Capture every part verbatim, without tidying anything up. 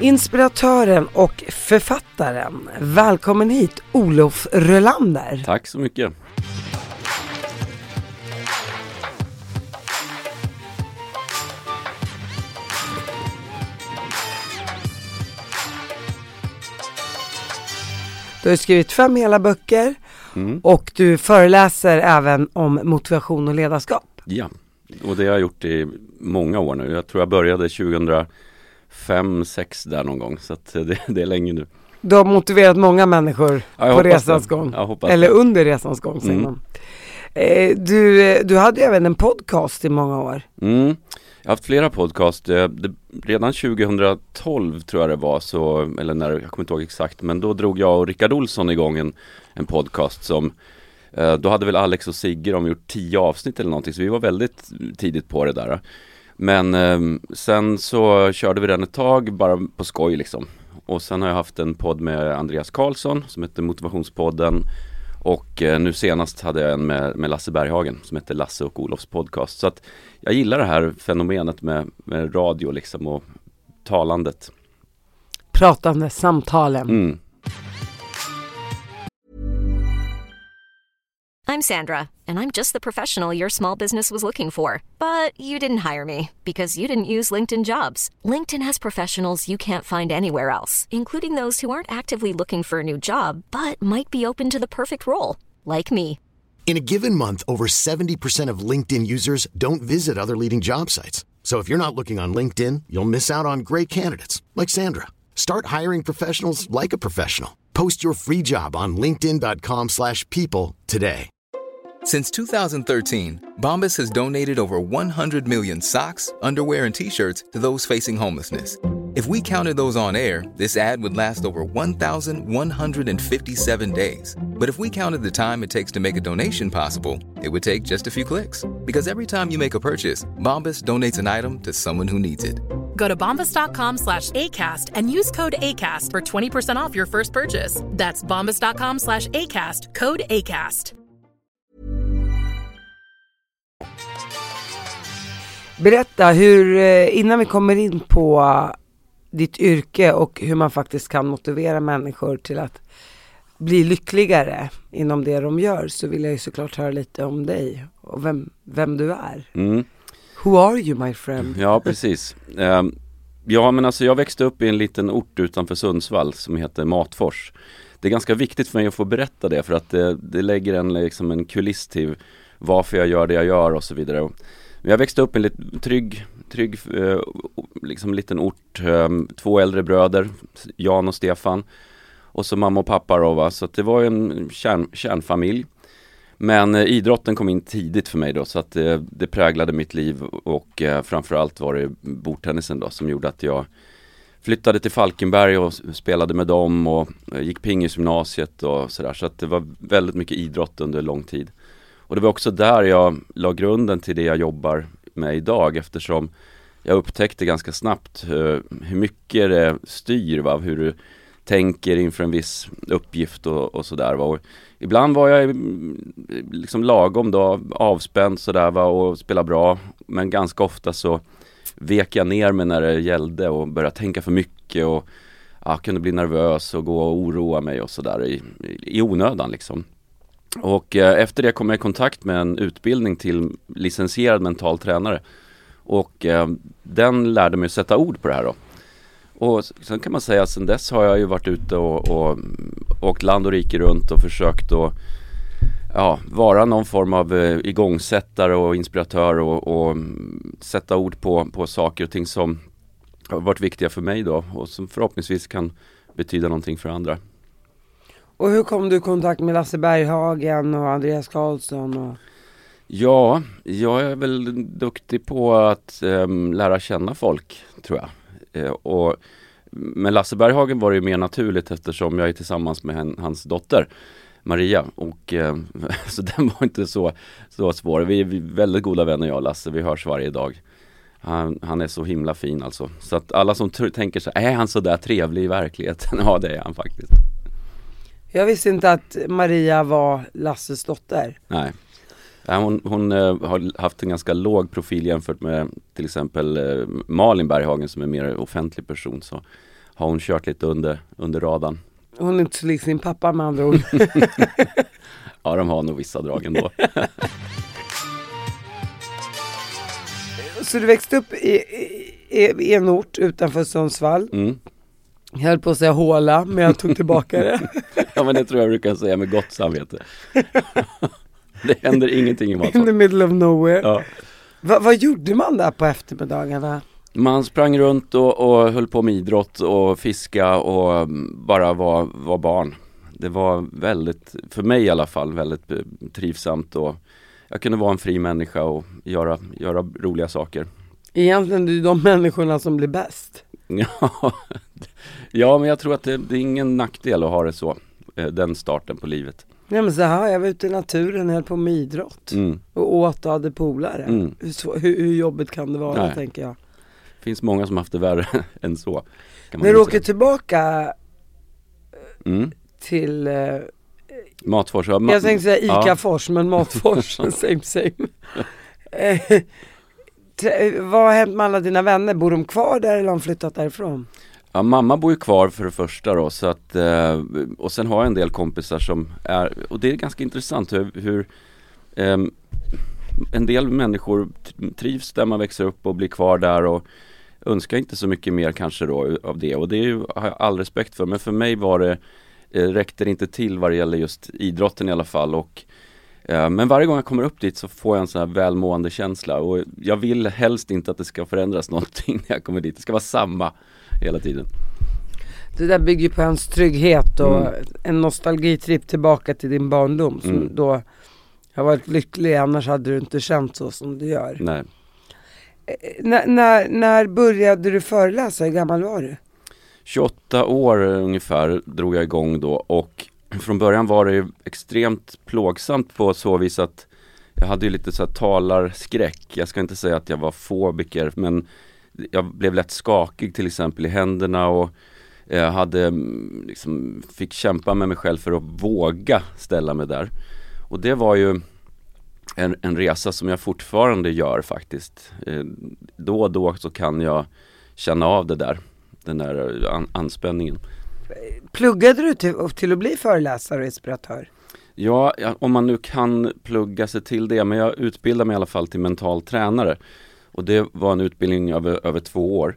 Inspiratören och författaren. Välkommen hit, Olof Rölander. Tack så mycket. Du har skrivit fem hela böcker Mm. och du föreläser även om motivation och ledarskap. Ja, och det har jag gjort i många år nu. Jag tror jag började tjugohundrafem sex där någon gång, så att det, det är länge nu. Du har motiverat många människor Ja, på resans det. gång. Jag hoppas Eller det. under resans gång, säger Mm. man. Eh, du, du hade ju även en podcast i många år. Mm. Jag har haft flera podcast. Det, det, redan tjugohundratolv tror jag det var, så, eller när, jag kommer inte ihåg exakt, men då drog jag och Rickard Olsson igång en, en podcast som, eh, då hade väl Alex och Sigge de gjort tio avsnitt eller någonting, så vi var väldigt tidigt på det där. Men eh, sen så körde vi den ett tag bara på skoj liksom. Och sen har jag haft en podd med Andreas Karlsson som heter Motivationspodden. Och eh, nu senast hade jag en med, med Lasse Berghagen som heter Lasse och Olofs podcast. Så att jag gillar det här fenomenet med, med radio liksom och talandet. Pratande samtalen. Mm. I'm Sandra, and I'm just the professional your small business was looking for. But you didn't hire me because you didn't use LinkedIn Jobs. LinkedIn has professionals you can't find anywhere else, including those who aren't actively looking for a new job, but might be open to the perfect role, like me. In a given month, over seventy percent of LinkedIn users don't visit other leading job sites. So if you're not looking on LinkedIn, you'll miss out on great candidates like Sandra. Start hiring professionals like a professional. Post your free job on linkedin dot com slash people today. Since two thousand thirteen, Bombas has donated over one hundred million socks, underwear, and T-shirts to those facing homelessness. If we counted those on air, this ad would last over one thousand one hundred fifty-seven days. But if we counted the time it takes to make a donation possible, it would take just a few clicks. Because every time you make a purchase, Bombas donates an item to someone who needs it. Go to bombas dot com slash ACAST and use code ACAST for twenty percent off your first purchase. That's bombas dot com slash ACAST, code ACAST. Berätta hur, innan vi kommer in på ditt yrke och hur man faktiskt kan motivera människor till att bli lyckligare inom det de gör, så vill jag ju såklart höra lite om dig och vem, vem du är. Mm. Who are you, my friend? Ja, precis. Um, ja, men alltså jag växte upp i en liten ort utanför Sundsvall som heter Matfors. Det är ganska viktigt för mig att få berätta det, för att det, det lägger en, liksom en kuliss till varför jag gör det jag gör och så vidare. Jag växte upp i en lite trygg, trygg eh, liksom liten ort, eh, två äldre bröder, Jan och Stefan, och så mamma och pappa då, va? Så att det var en kärn, kärnfamilj. Men eh, idrotten kom in tidigt för mig då, så att eh, det präglade mitt liv, och eh, framförallt var det bordtennisen då som gjorde att jag flyttade till Falkenberg och spelade med dem och eh, gick pingisgymnasiet och sådär, så att det var väldigt mycket idrott under lång tid. Och det var också där jag la grunden till det jag jobbar med idag, eftersom jag upptäckte ganska snabbt hur, hur mycket det styr, va? Hur du tänker inför en viss uppgift och, och sådär. Va? Och ibland var jag liksom lagom då, avspänd sådär, va? Och spela bra, men ganska ofta så vek jag ner mig när det gällde och började tänka för mycket och ja, kunde bli nervös och gå och oroa mig och sådär i, i onödan liksom. Och eh, efter det kom jag i kontakt med en utbildning till licensierad mental tränare. Och eh, den lärde mig att sätta ord på det här då. Och sen kan man säga att sen dess har jag ju varit ute och, och åkt land och rike runt och försökt att ja, vara någon form av eh, igångsättare och inspiratör och, och sätta ord på, på saker och ting som har varit viktiga för mig då och som förhoppningsvis kan betyda någonting för andra. Och hur kom du i kontakt med Lasse Berghagen och Andreas Karlsson? Och... Ja, jag är väl duktig på att eh, lära känna folk, tror jag. Eh, och med Lasse Berghagen var det ju mer naturligt eftersom jag är tillsammans med hen, hans dotter Maria. Och, eh, så den var inte så, så svår. Vi är väldigt goda vänner, jag och Lasse. Vi hörs varje dag. Han, han är så himla fin alltså. Så att alla som t- tänker så är han så där trevlig i verkligheten? Ja, det är han faktiskt. Jag visste inte att Maria var Lasses dotter. Nej. Hon, hon eh, har haft en ganska låg profil jämfört med till exempel eh, Malin Berghagen som är mer offentlig person. Så har hon kört lite under, under radarn. Hon är inte så lik sin pappa med andra ord. Ja, de har nog vissa drag ändå. Så du växte upp i, i, i en ort utanför Sundsvall. Mm. Jag höll på att säga håla, men jag tog tillbaka det. Ja, men det tror jag brukar säga med gott samvete. Det händer ingenting i Matfors. In the middle of nowhere. Ja. Va, vad gjorde man där på eftermiddagarna? Man sprang runt och, och höll på med idrott och fiska och bara var, var barn. Det var väldigt, för mig i alla fall, väldigt trivsamt och jag kunde vara en fri människa och göra, göra roliga saker. Egentligen är det de människorna som blir bäst. Ja, ja, men jag tror att det, det är ingen nackdel att ha det så, den starten på livet. Nej, men så här, jag var ute i naturen och höll på med idrott. Mm. Och åt och hade polare. Mm. Hur, hur, hur jobbigt kan det vara, Nej. tänker jag. Det finns många som haft det värre än så. Kan man När du säga. åker tillbaka Mm. till... Eh, Matfors. Ja, ma- jag tänkte säga ja. Ica-fors, men Matfors, same same. Eh, t- vad har hänt med alla dina vänner? Bor de kvar där eller har de flyttat därifrån? Ja, mamma bor ju kvar för det första då, så att, eh, och sen har jag en del kompisar som är, och det är ganska intressant hur, hur eh, en del människor t- trivs där man växer upp och blir kvar där och önskar inte så mycket mer kanske då av det, och det är ju, har jag all respekt för, men för mig var det, eh, räckte det inte till vad det gäller just idrotten i alla fall, och eh, men varje gång jag kommer upp dit så får jag en sån här välmående känsla och jag vill helst inte att det ska förändras någonting när jag kommer dit, det ska vara samma hela tiden. Det där bygger på ens trygghet och Mm. en nostalgitripp tillbaka till din barndom som Mm. då har varit lycklig, annars hade du inte känt så som du gör. Nej. Eh, när, när, när började du föreläsa? Hur gammal var du? tjugoåtta år ungefär drog jag igång då, och från början var det ju extremt plågsamt på så vis att jag hade ju lite så här talarskräck. Jag ska inte säga att jag var fobiker, men jag blev lätt skakig till exempel i händerna och jag hade mm, liksom, fick kämpa med mig själv för att våga ställa mig där. Och det var ju en, en resa som jag fortfarande gör faktiskt. Eh, då och då så kan jag känna av det där, den där an, anspänningen. Pluggade du till, till att bli föreläsare och inspiratör? Ja, ja, om man nu kan plugga sig till det, men jag utbildade mig i alla fall till mental tränare. Och det var en utbildning över, över två år.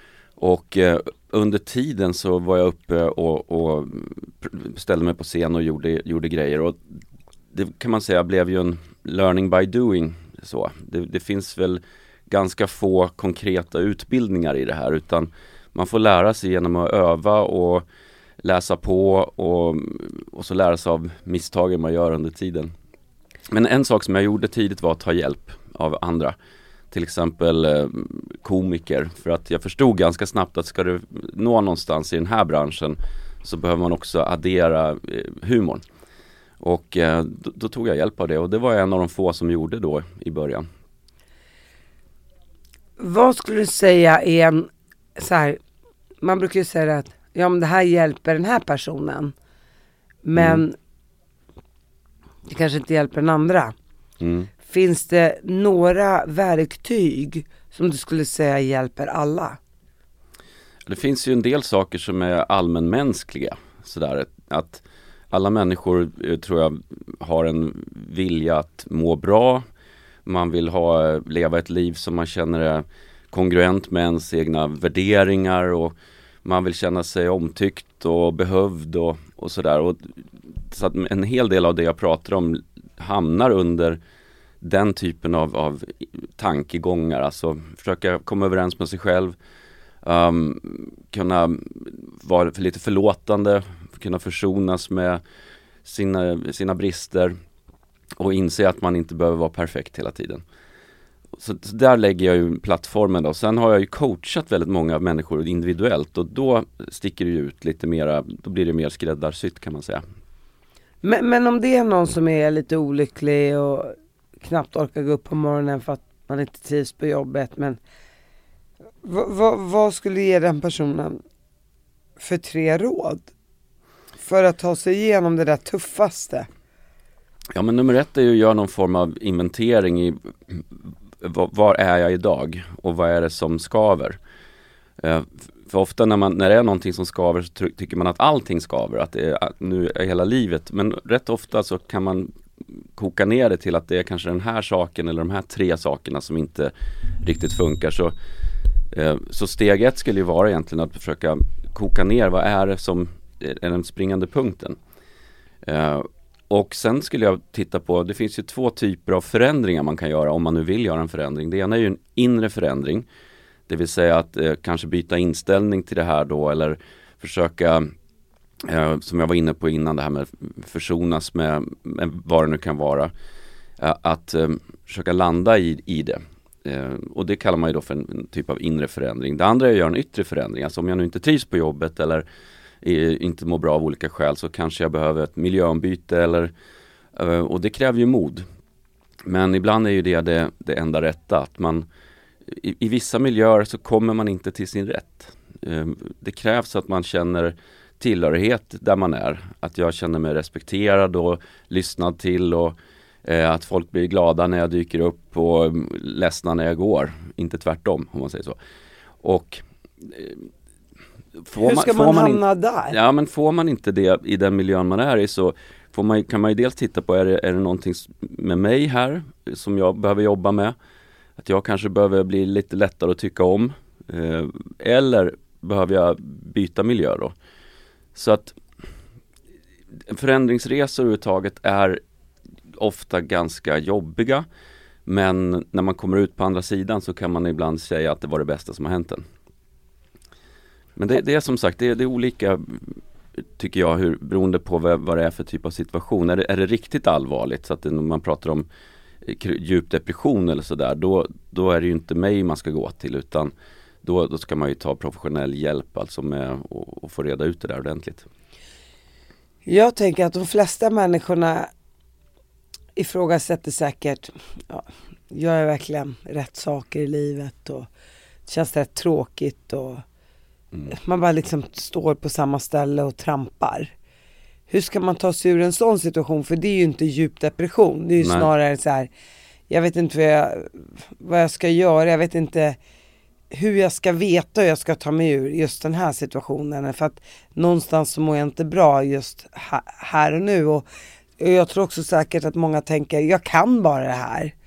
Och eh, under tiden så var jag uppe och, och ställde mig på scen och gjorde, gjorde grejer. Och det kan man säga blev ju en learning by doing. Så. Det, det finns väl ganska få konkreta utbildningar i det här, utan man får lära sig genom att öva och läsa på och, och så lära sig av misstagen man gör under tiden. Men en sak som jag gjorde tidigt var att ta hjälp av andra. Till exempel eh, komiker, för att jag förstod ganska snabbt att ska du nå någonstans i den här branschen så behöver man också addera eh, humorn. Och eh, då, då tog jag hjälp av det, och det var jag en av de få som gjorde då i början. Vad skulle du säga är en, så här, man brukar ju säga att ja, men det här hjälper den här personen, men Mm. det kanske inte hjälper den andra. Mm. Finns det några verktyg som du skulle säga hjälper alla? Det finns ju en del saker som är allmänmänskliga. Sådär, att alla människor eh, tror jag har en vilja att må bra. Man vill ha, leva ett liv som man känner är kongruent med ens egna värderingar, och man vill känna sig omtyckt och behövd och, och sådär. Och, så att en hel del av det jag pratar om hamnar under den typen av, av tankegångar. Alltså försöka komma överens med sig själv, um, kunna vara för lite förlåtande, kunna försonas med sina, sina brister och inse att man inte behöver vara perfekt hela tiden. Så, så där lägger jag ju plattformen då. Sen har jag ju coachat väldigt många människor individuellt, och då sticker det ut lite mera, då blir det mer skräddarsytt kan man säga. Men, men om det är någon som är lite olycklig och knappt orkar gå upp på morgonen för att man inte trivs på jobbet, men vad, vad, vad skulle ge den personen för tre råd för att ta sig igenom det där tuffaste? Ja, men nummer ett är ju att göra någon form av inventering i var, var är jag idag och vad är det som skaver. Eh, för ofta när, man, när det är någonting som skaver så ty- tycker man att allting skaver, att det är, att nu är hela livet. Men rätt ofta så kan man koka ner det till att det är kanske den här saken eller de här tre sakerna som inte riktigt funkar. Så, eh, så steg ett skulle ju vara egentligen att försöka koka ner vad är det som är den springande punkten. Eh, och sen skulle jag titta på, det finns ju två typer av förändringar man kan göra om man nu vill göra en förändring. Det ena är ju en inre förändring. Det vill säga att eh, kanske byta inställning till det här då, eller försöka, eh, som jag var inne på innan, det här med försonas med, med vad det nu kan vara. Eh, att eh, försöka landa i, i det. Eh, och det kallar man ju då för en, en typ av inre förändring. Det andra är att göra en yttre förändring. Alltså om jag nu inte trivs på jobbet eller är, inte mår bra av olika skäl, så kanske jag behöver ett miljöombyte. Eller, eh, och det kräver ju mod. Men ibland är ju det det, det enda rätta. Att man I, I vissa miljöer så kommer man inte till sin rätt. Eh, det krävs att man känner tillhörighet där man är. Att jag känner mig respekterad och lyssnad till, och eh, att folk blir glada när jag dyker upp och ledsna när jag går. Inte tvärtom, om man säger så. Och eh, får hur ska man, man, man hamna in, där? Ja, men får man inte det i den miljön man är i, så får man, kan man ju dels titta på, är det, är det någonting med mig här som jag behöver jobba med? Att jag kanske behöver bli lite lättare att tycka om. Eh, eller behöver jag byta miljö då? Så att förändringsresor överhuvudtaget är ofta ganska jobbiga. Men när man kommer ut på andra sidan så kan man ibland säga att det var det bästa som har hänt en. Men det, det är som sagt, det, det är olika, tycker jag, hur, beroende på vad, vad det är för typ av situation. Är det, är det riktigt allvarligt, så att det, när man pratar om djup depression eller sådär, då, då är det ju inte mig man ska gå till, utan då, då ska man ju ta professionell hjälp, alltså med och, och få reda ut det där ordentligt. Jag tänker att de flesta människorna ifrågasätter säkert, ja, gör jag verkligen rätt saker i livet, och känns det tråkigt, och mm. man bara liksom står på samma ställe och trampar. Hur ska man ta sig ur en sån situation? För det är ju inte djup depression. Det är ju Nej. snarare så här, jag vet inte vad jag, vad jag ska göra. Jag vet inte hur jag ska veta hur jag ska ta mig ur just den här situationen. För att någonstans så mår jag inte bra just här, här och nu. Och jag tror också säkert att många tänker, jag kan bara det här.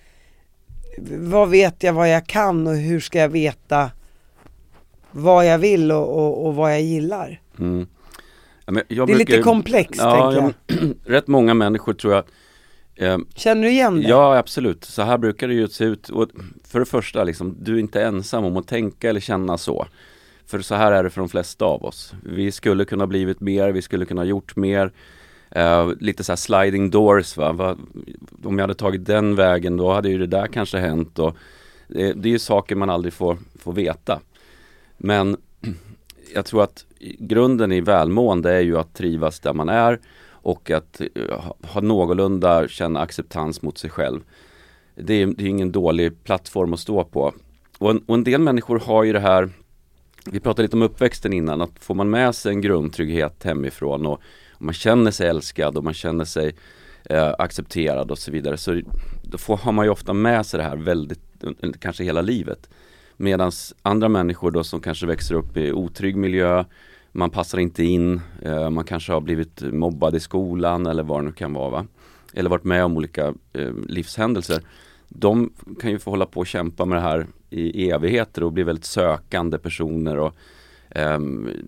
Vad vet jag vad jag kan, och hur ska jag veta vad jag vill och, och, och vad jag gillar? Mm. Ja, men jag det är brukar, lite komplext, ja, tänker jag. jag. Rätt många människor tror jag. Eh, Känner du igen det? Ja, absolut. Så här brukar det ju se ut. Och för det första, liksom, du är inte ensam om att tänka eller känna så. För så här är det för de flesta av oss. Vi skulle kunna blivit mer, vi skulle kunna gjort mer. Eh, lite så här sliding doors, va? Va? Om jag hade tagit den vägen, då hade ju det där kanske hänt. Och det, det är ju saker man aldrig får, får veta. Men jag tror att grunden i välmående är ju att trivas där man är, och att uh, ha någorlunda känna acceptans mot sig själv. Det är, det är ingen dålig plattform att stå på. Och en, och en del människor har ju det här, vi pratade lite om uppväxten innan, att får man med sig en grundtrygghet hemifrån, och, och man känner sig älskad och man känner sig uh, accepterad och så vidare, så då får, har man ju ofta med sig det här väldigt, kanske hela livet. Medan andra människor då, som kanske växer upp i otrygg miljö, man passar inte in, eh, man kanske har blivit mobbad i skolan eller vad det nu kan vara, va? Eller varit med om olika eh, livshändelser. De kan ju få hålla på och kämpa med det här i evigheter och bli väldigt sökande personer, och eh,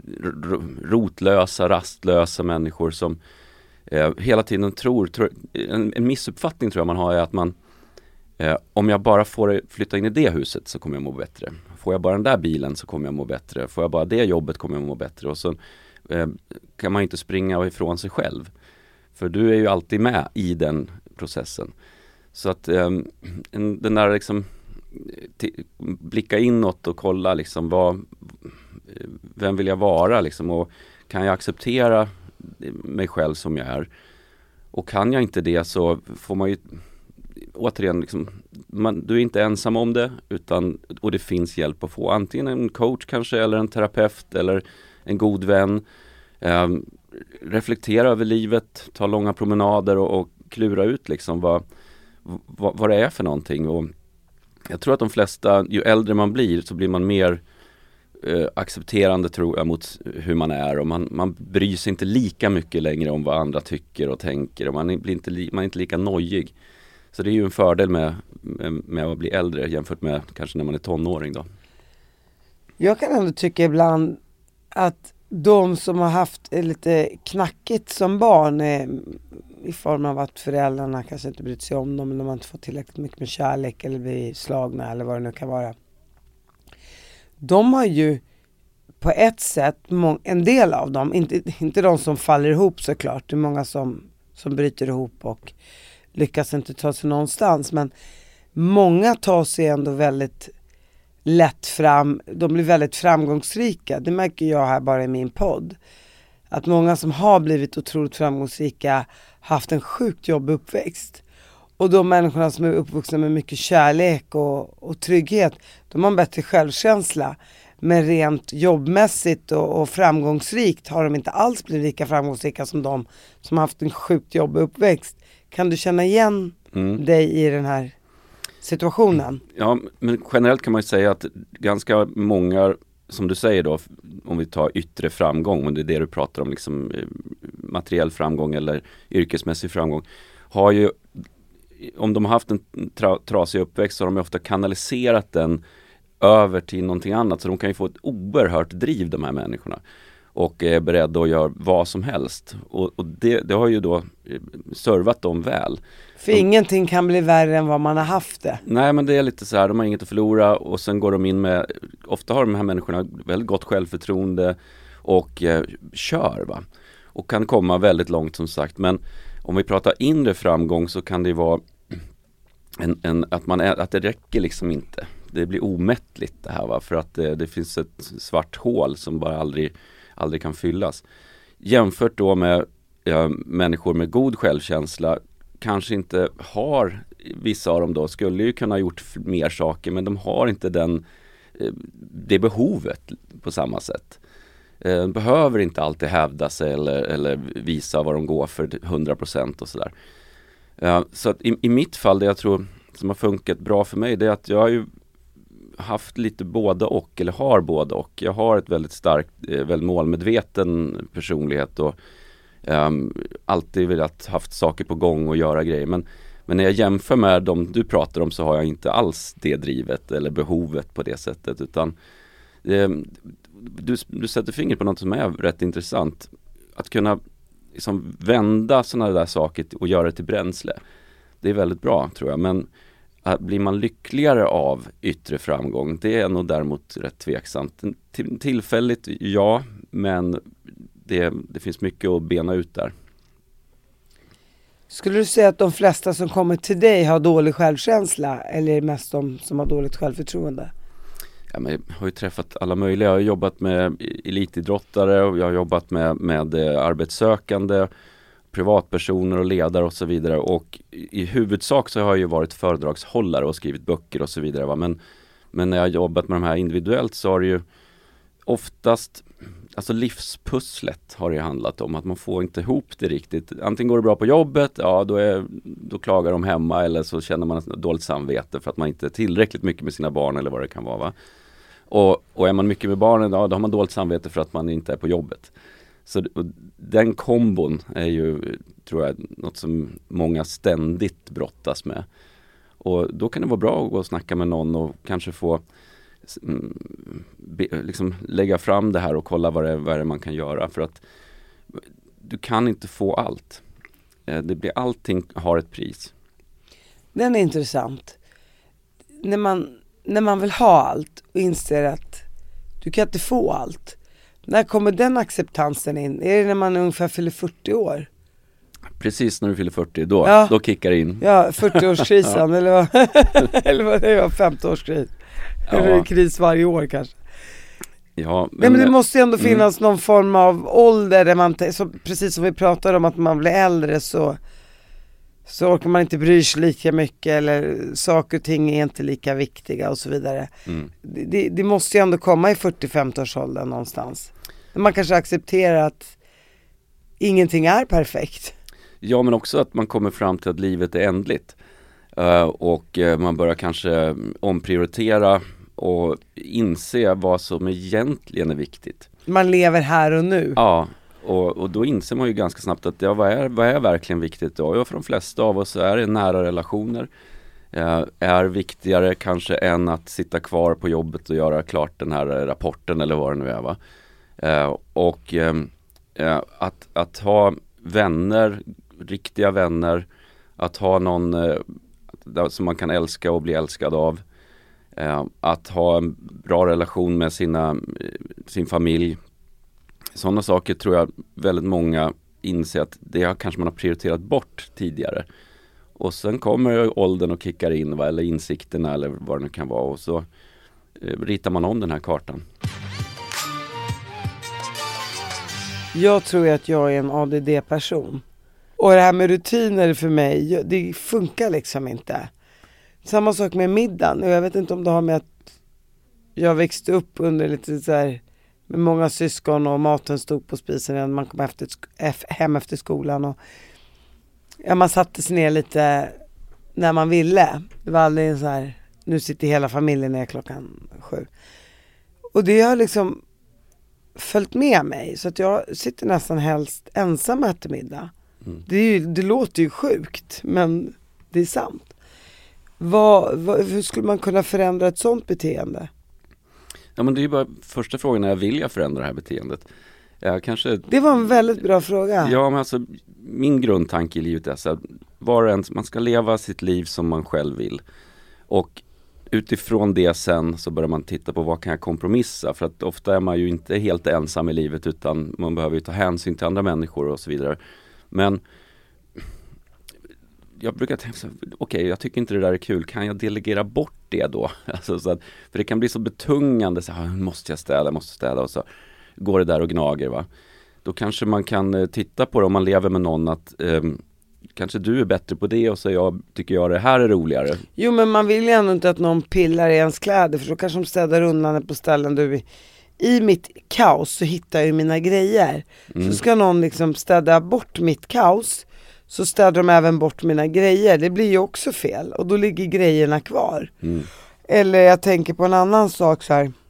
rotlösa, rastlösa människor som eh, hela tiden tror, tror en, en missuppfattning tror jag man har, är att man Eh, om jag bara får flytta in i det huset så kommer jag må bättre. Får jag bara den där bilen så kommer jag må bättre. Får jag bara det jobbet kommer jag må bättre. Och så eh, kan man inte springa ifrån sig själv. För du är ju alltid med i den processen. Så att eh, en, den där liksom t- blicka inåt och kolla liksom vad, vem vill jag vara liksom, och kan jag acceptera mig själv som jag är. Och kan jag inte det, så får man ju återigen, liksom, man, du är inte ensam om det, utan, och det finns hjälp att få. Antingen en coach kanske, eller en terapeut, eller en god vän. Eh, reflektera över livet, ta långa promenader och, och klura ut liksom vad, vad, vad det är för någonting. Och jag tror att de flesta, ju äldre man blir, så blir man mer eh, accepterande tror jag mot hur man är, och man, man bryr sig inte lika mycket längre om vad andra tycker och tänker, och man, blir inte, li, man är inte lika nojig. Så det är ju en fördel med, med, med att bli äldre jämfört med kanske när man är tonåring då. Jag kan ändå tycka ibland att de som har haft lite knackigt som barn är, i form av att föräldrarna kanske inte brytt sig om dem, eller de har inte fått tillräckligt mycket med kärlek eller blir slagna eller vad det nu kan vara. De har ju på ett sätt, en del av dem, inte, inte de som faller ihop såklart, det är många som, som bryter ihop och lyckas inte ta sig någonstans, men många tar sig ändå väldigt lätt fram, de blir väldigt framgångsrika. Det märker jag här bara i min podd, att många som har blivit otroligt framgångsrika haft en sjukt jobbig uppväxt, och de människorna som är uppvuxna med mycket kärlek och, och trygghet, de har en bättre självkänsla, men rent jobbmässigt och, och framgångsrikt har de inte alls blivit lika framgångsrika som de som har haft en sjukt jobbig uppväxt. Kan du känna igen mm. dig i den här situationen? Ja, men generellt kan man ju säga att ganska många, som du säger då, om vi tar yttre framgång, och det är det du pratar om, liksom materiell framgång eller yrkesmässig framgång, har ju, om de har haft en tra- trasig uppväxt, så har de ofta kanaliserat den över till någonting annat, så de kan ju få ett oerhört driv, de här människorna, och är beredda att göra vad som helst, och, och det, det har ju då servat dem väl. För de, ingenting kan bli värre än vad man har haft det. Nej, men det är lite så här, de har inget att förlora, och sen går de in med, ofta har de här människorna väldigt gott självförtroende och eh, kör va, och kan komma väldigt långt som sagt. Men om vi pratar inre framgång, så kan det vara en, en, att, man är, att det räcker liksom inte. Det blir omättligt det här va, för att det, det finns ett svart hål som bara aldrig, aldrig kan fyllas. Jämfört då med ja, människor med god självkänsla, kanske inte har, vissa av dem då skulle ju kunna ha gjort mer saker, men de har inte den, det behovet på samma sätt. De behöver inte alltid hävda sig eller, eller visa vad de går för hundra procent och sådär. Så att i, i mitt fall, det jag tror som har funkat bra för mig, det är att jag har ju haft lite både och, eller har både och. Jag har ett väldigt starkt, väldigt målmedveten personlighet och um, alltid velat haft saker på gång och göra grejer. Men, men när jag jämför med de du pratar om, så har jag inte alls det drivet eller behovet på det sättet, utan um, du, du sätter fingret på något som är rätt intressant. Att kunna liksom vända sådana där saker och göra det till bränsle. Det är väldigt bra tror jag, men blir man lyckligare av yttre framgång? Det är nog däremot rätt tveksamt. Till, tillfälligt, ja, men det, det finns mycket att bena ut där. Skulle du säga att de flesta som kommer till dig har dålig självkänsla, eller är det mest de som har dåligt självförtroende? Ja, men jag har ju träffat alla möjliga. Jag har jobbat med elitidrottare och jag har jobbat med, med arbetssökande, privatpersoner och ledare och så vidare, och i huvudsak så har jag ju varit föredragshållare och skrivit böcker och så vidare va? Men, men när jag har jobbat med de här individuellt, så har det ju oftast, alltså livspusslet har det ju handlat om, att man får inte ihop det riktigt. Antingen går det bra på jobbet, ja då, är, då klagar de hemma, eller så känner man ett dåligt samvete för att man inte är tillräckligt mycket med sina barn eller vad det kan vara va? Och, och är man mycket med barnen, ja, då har man dåligt samvete för att man inte är på jobbet. Så den kombon är ju, tror jag, något som många ständigt brottas med. Och då kan det vara bra att gå och snacka med någon och kanske få be, liksom lägga fram det här och kolla vad det, vad det man kan göra. För att du kan inte få allt. Det blir, allting har ett pris. Den är intressant. När man, när man vill ha allt och inser att du kan inte få allt. När kommer den acceptansen in? Är det när man ungefär fyller fyrtio år? Precis när du fyller fyrtio, då, ja. då kickar det in. Ja, fyrtio-årskrisen eller vad, eller vad det var, femtio-årskris. Ja. Eller kris varje år kanske. Ja, men, Nej, men det måste ju ändå finnas mm. någon form av ålder där man, så, precis som vi pratar om att man blir äldre, så, så orkar man inte bry sig lika mycket, eller saker och ting är inte lika viktiga och så vidare. Mm. Det, det måste ju ändå komma i fyrtio-femtio-årsåldern någonstans. Man kanske accepterar att ingenting är perfekt. Ja, men också att man kommer fram till att livet är ändligt. Uh, och uh, man börjar kanske omprioritera och inse vad som egentligen är viktigt. Man lever här och nu. Ja, och, och då inser man ju ganska snabbt att ja, vad, är, vad är verkligen viktigt då? Ja, för de flesta av oss är det nära relationer. Eh, är viktigare kanske än att sitta kvar på jobbet och göra klart den här rapporten eller vad det nu är, va? Eh, och eh, att, att ha vänner, riktiga vänner, att ha någon eh, som man kan älska och bli älskad av, eh, att ha en bra relation med sina, sin familj. Sådana saker tror jag väldigt många inser att det har kanske man har prioriterat bort tidigare. Och sen kommer åldern och kickar in, va? Eller insikterna eller vad det nu kan vara, och så eh, ritar man om den här kartan. Jag tror att jag är en A D D-person. Och det här med rutiner för mig, det funkar liksom inte. Samma sak med middagen. Och jag vet inte om det har med att jag växte upp under lite så här med många syskon och maten stod på spisen när man kom efter, hem efter skolan. Och ja, man satte sig ner lite när man ville. Det var aldrig så här, nu sitter hela familjen ner klockan sju. Och det har liksom följt med mig. Så att jag sitter nästan helst ensam och äter middag. Mm. Det, är ju, det låter ju sjukt, men det är sant. Vad, vad, hur skulle man kunna förändra ett sånt beteende? Ja, men det är ju bara första frågan är, vill jag förändra det här beteendet? Jag kanske... Det var en väldigt bra fråga. Ja, men alltså min grundtanke i livet är så att var och en, man ska leva sitt liv som man själv vill. Och utifrån det sen så börjar man titta på vad kan jag kompromissa, för att ofta är man ju inte helt ensam i livet utan man behöver ju ta hänsyn till andra människor och så vidare. Men jag brukar tänka så, okej, okay, jag tycker inte det där är kul, kan jag delegera bort det då? Alltså, så att, för det kan bli så betungande, så här, måste jag städa, måste städa, och så går det där och gnager, va? Då kanske man kan eh, titta på det om man lever med någon att eh, kanske du är bättre på det och så jag, tycker jag det här är roligare. Jo, men man vill ju ändå inte att någon pillar i ens kläder, för då kanske de städar undan på ställen du... I mitt kaos så hittar jag ju mina grejer. Mm. Så ska någon liksom städa bort mitt kaos, så städar de även bort mina grejer. Det blir ju också fel. Och då ligger grejerna kvar. Mm. Eller jag tänker på en annan sak så här.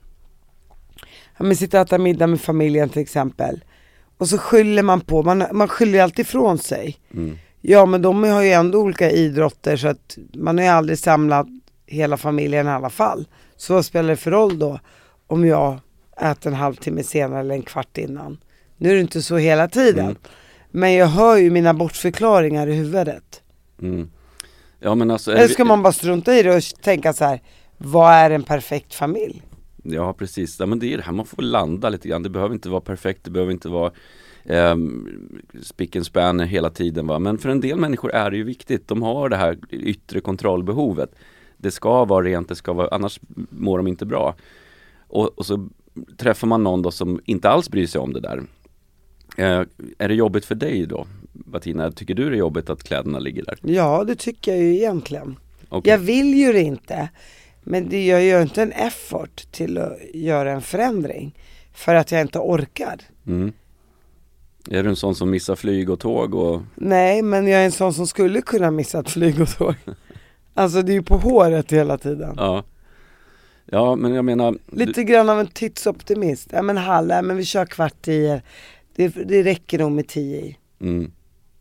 Man sitter och äter middag med familjen till exempel. Och så skyller man på. Man, man skyller alltid ifrån sig. Mm. Ja, men de har ju ändå olika idrotter, så att man har ju aldrig samlat hela familjen i alla fall. Så vad spelar det för roll då om jag äter en halvtimme senare eller en kvart innan? Nu är det inte så hela tiden. Mm. Men jag hör ju mina bortförklaringar i huvudet. Mm. Ja, men alltså, eller ska man bara strunta i det och tänka så här, vad är en perfekt familj? Ja, precis. Ja, men det är det här, man får landa lite grann. Det behöver inte vara perfekt, det behöver inte vara eh, spick and span hela tiden, va? Men för en del människor är det ju viktigt. De har det här yttre kontrollbehovet. Det ska vara rent, det ska vara, annars mår de inte bra. Och, och så träffar man någon då som inte alls bryr sig om det där. Eh, är det jobbigt för dig då, Bettina? Tycker du det är jobbigt att kläderna ligger där? Ja, det tycker jag ju egentligen. Okay. Jag vill ju det inte. Men det gör ju inte en effort till att göra en förändring. För att jag inte orkar. Mm. Är du en sån som missar flyg och tåg? Och... Nej, men jag är en sån som skulle kunna missa ett flyg och tåg. Alltså det är ju på håret hela tiden. Ja. Ja, men jag menar... Lite du... grann av en tidsoptimist. Ja, men hallå, men vi kör kvart tio. Det, det räcker nog med tio i. Mm.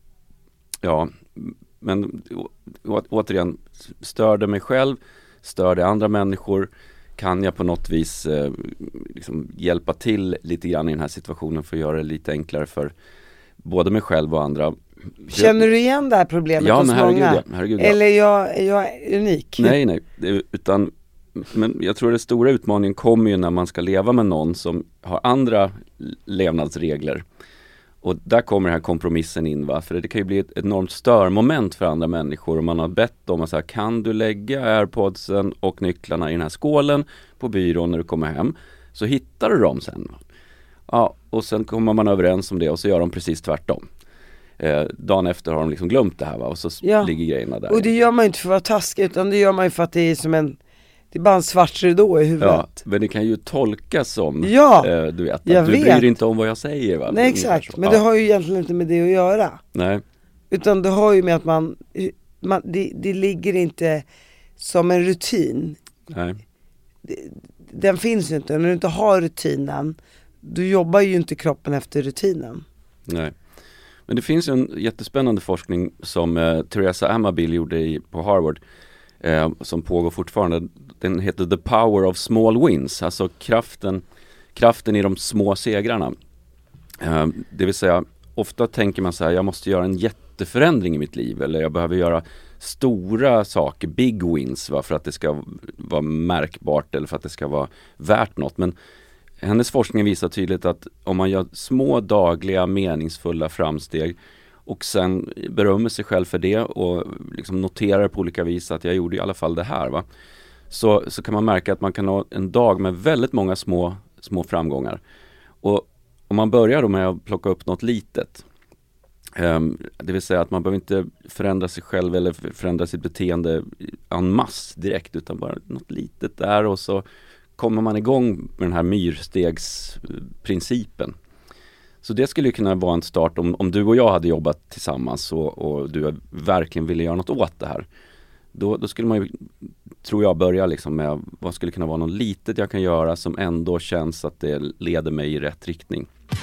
Ja, men å, återigen, stör det mig själv, stör det andra människor, kan jag på något vis eh, liksom hjälpa till lite grann i den här situationen för att göra det lite enklare för både mig själv och andra. Känner du igen det här problemet ja, hos men herregud, många? Ja, herregud, ja. Eller är jag, är jag unik? Nej, nej, det, utan men jag tror att den stora utmaningen kommer ju när man ska leva med någon som har andra levnadsregler. Och där kommer den här kompromissen in, va? För det kan ju bli ett enormt störmoment för andra människor om man har bett om att säga, kan du lägga airpodsen och nycklarna i den här skålen på byrån när du kommer hem, så hittar du dem sen. Ja, och sen kommer man överens om det och så gör de precis tvärtom. Eh, dagen efter har de liksom glömt det här, va? Och så ja. ligger grejerna där. Och det gör man inte för att vara taskig, utan det gör man ju för att det är som en, det är bara en svart ridå i huvudet. Ja, men det kan ju tolkas som, ja, eh, du vet, att jag du vet. bryr inte om vad jag säger, va? Nej, exakt, men ja. det har ju egentligen inte med det att göra. Nej. Utan det har ju med att man, man det, det ligger inte som en rutin. Nej. den finns ju inte. När du inte har rutinen, då jobbar ju inte kroppen efter rutinen. Nej. Men det finns en jättespännande forskning som eh, Teresa Amabile gjorde i, på Harvard eh, som pågår fortfarande. Den heter The Power of Small Wins, alltså kraften, kraften i de små segrarna. Eh, det vill säga, ofta tänker man så här, jag måste göra en jätteförändring i mitt liv, eller jag behöver göra stora saker, big wins, va, för att det ska vara märkbart eller för att det ska vara värt något. Men hennes forskning visar tydligt att om man gör små dagliga meningsfulla framsteg och sen berömmer sig själv för det och liksom noterar på olika vis att jag gjorde i alla fall det här, va? Så, så kan man märka att man kan ha en dag med väldigt många små, små framgångar. Och om man börjar då med att plocka upp något litet, um, det vill säga att man behöver inte förändra sig själv eller förändra sitt beteende en masse direkt, utan bara något litet där, och så kommer man igång med den här myrstegsprincipen. Så det skulle ju kunna vara en start om, om du och jag hade jobbat tillsammans och, och du verkligen ville göra något åt det här. Då, då skulle man ju, tror jag, börja liksom med vad skulle kunna vara något litet jag kan göra som ändå känns att det leder mig i rätt riktning.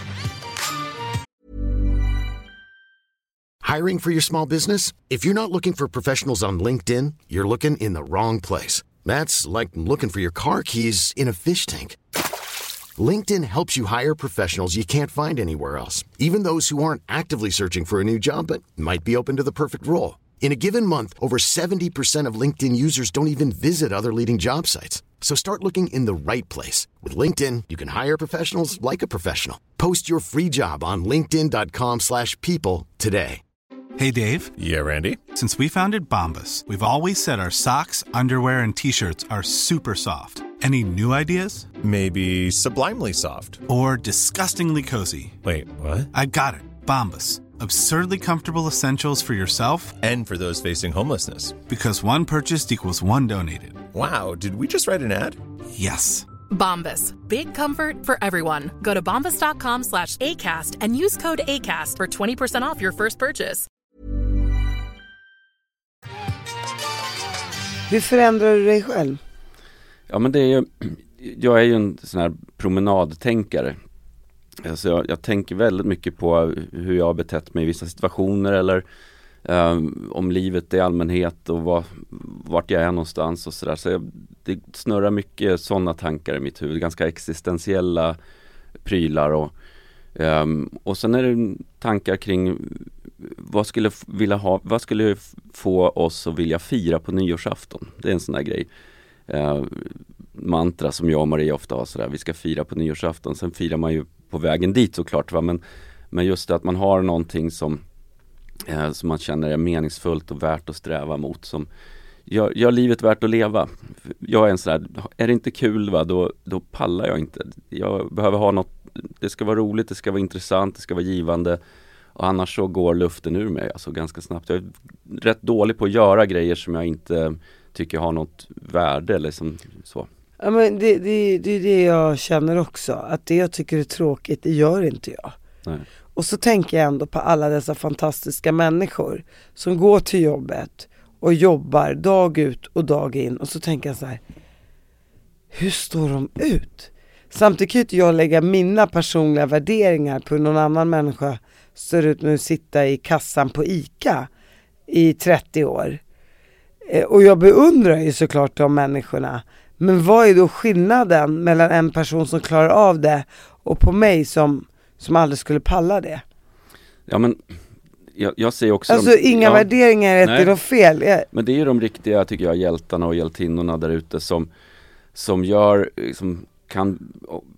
Hiring for your small business? If you're not looking for professionals on LinkedIn, you're looking in the wrong place. That's like looking for your car keys in a fish tank. LinkedIn helps you hire professionals you can't find anywhere else, even those who aren't actively searching for a new job but might be open to the perfect role. In a given month, over seventy percent of LinkedIn users don't even visit other leading job sites. So start looking in the right place. With LinkedIn, you can hire professionals like a professional. Post your free job on linkedin dot com slash people today. Hey, Dave. Yeah, Randy. Since we founded Bombas, we've always said our socks, underwear, and T-shirts are super soft. Any new ideas? Maybe sublimely soft. Or disgustingly cozy. Wait, what? I got it. Bombas. Absurdly comfortable essentials for yourself and for those facing homelessness. Because one purchased equals one donated. Wow, did we just write an ad? Yes. Bombas. Big comfort for everyone. Go to bombas dot com slash ACAST and use code ACAST for twenty percent off your first purchase. Hur förändrar du dig själv? Ja, men det är ju, jag är ju en sån här promenadtänkare. Alltså jag, jag tänker väldigt mycket på hur jag har betett mig i vissa situationer, eller um, om livet i allmänhet och var, vart jag är någonstans och sådär. Så jag, det snurrar mycket sådana tankar i mitt huvud, ganska existentiella prylar. Och, um, och sen är det tankar kring vad skulle, vilja ha, vad skulle få oss att vilja fira på nyårsafton. Det är en sån där grej. Uh, mantra som jag och Maria ofta har sådär, vi ska fira på nyårsafton. Sen firar man ju på vägen dit såklart, va? Men, men just det att man har någonting som, eh, som man känner är meningsfullt och värt att sträva mot, som gör, gör livet värt att leva. Jag är en sån där, är det inte kul, va? Då, då pallar jag inte. Jag behöver ha något, det ska vara roligt, det ska vara intressant, det ska vara givande, och annars så går luften ur mig alltså ganska snabbt. Jag är rätt dålig på att göra grejer som jag inte tycker har något värde eller som så. Ja, men det, det, det är det jag känner också. Att det jag tycker är tråkigt, det gör inte jag. Nej. Och så tänker jag ändå på alla dessa fantastiska människor som går till jobbet och jobbar dag ut och dag in. Och så tänker jag så här, hur står de ut? Samtidigt kan inte jag lägga mina personliga värderingar på någon annan människa står ut med att sitta i kassan på ICA i trettio år. Och jag beundrar ju såklart de människorna. Men vad är då skillnaden mellan en person som klarar av det och på mig som, som aldrig skulle palla det? Ja, men jag, jag ser också... Alltså de, inga ja, värderingar är rätt eller fel. Jag... Men det är ju de riktiga, tycker jag, hjältarna och hjältinnorna där ute som, som gör, som kan...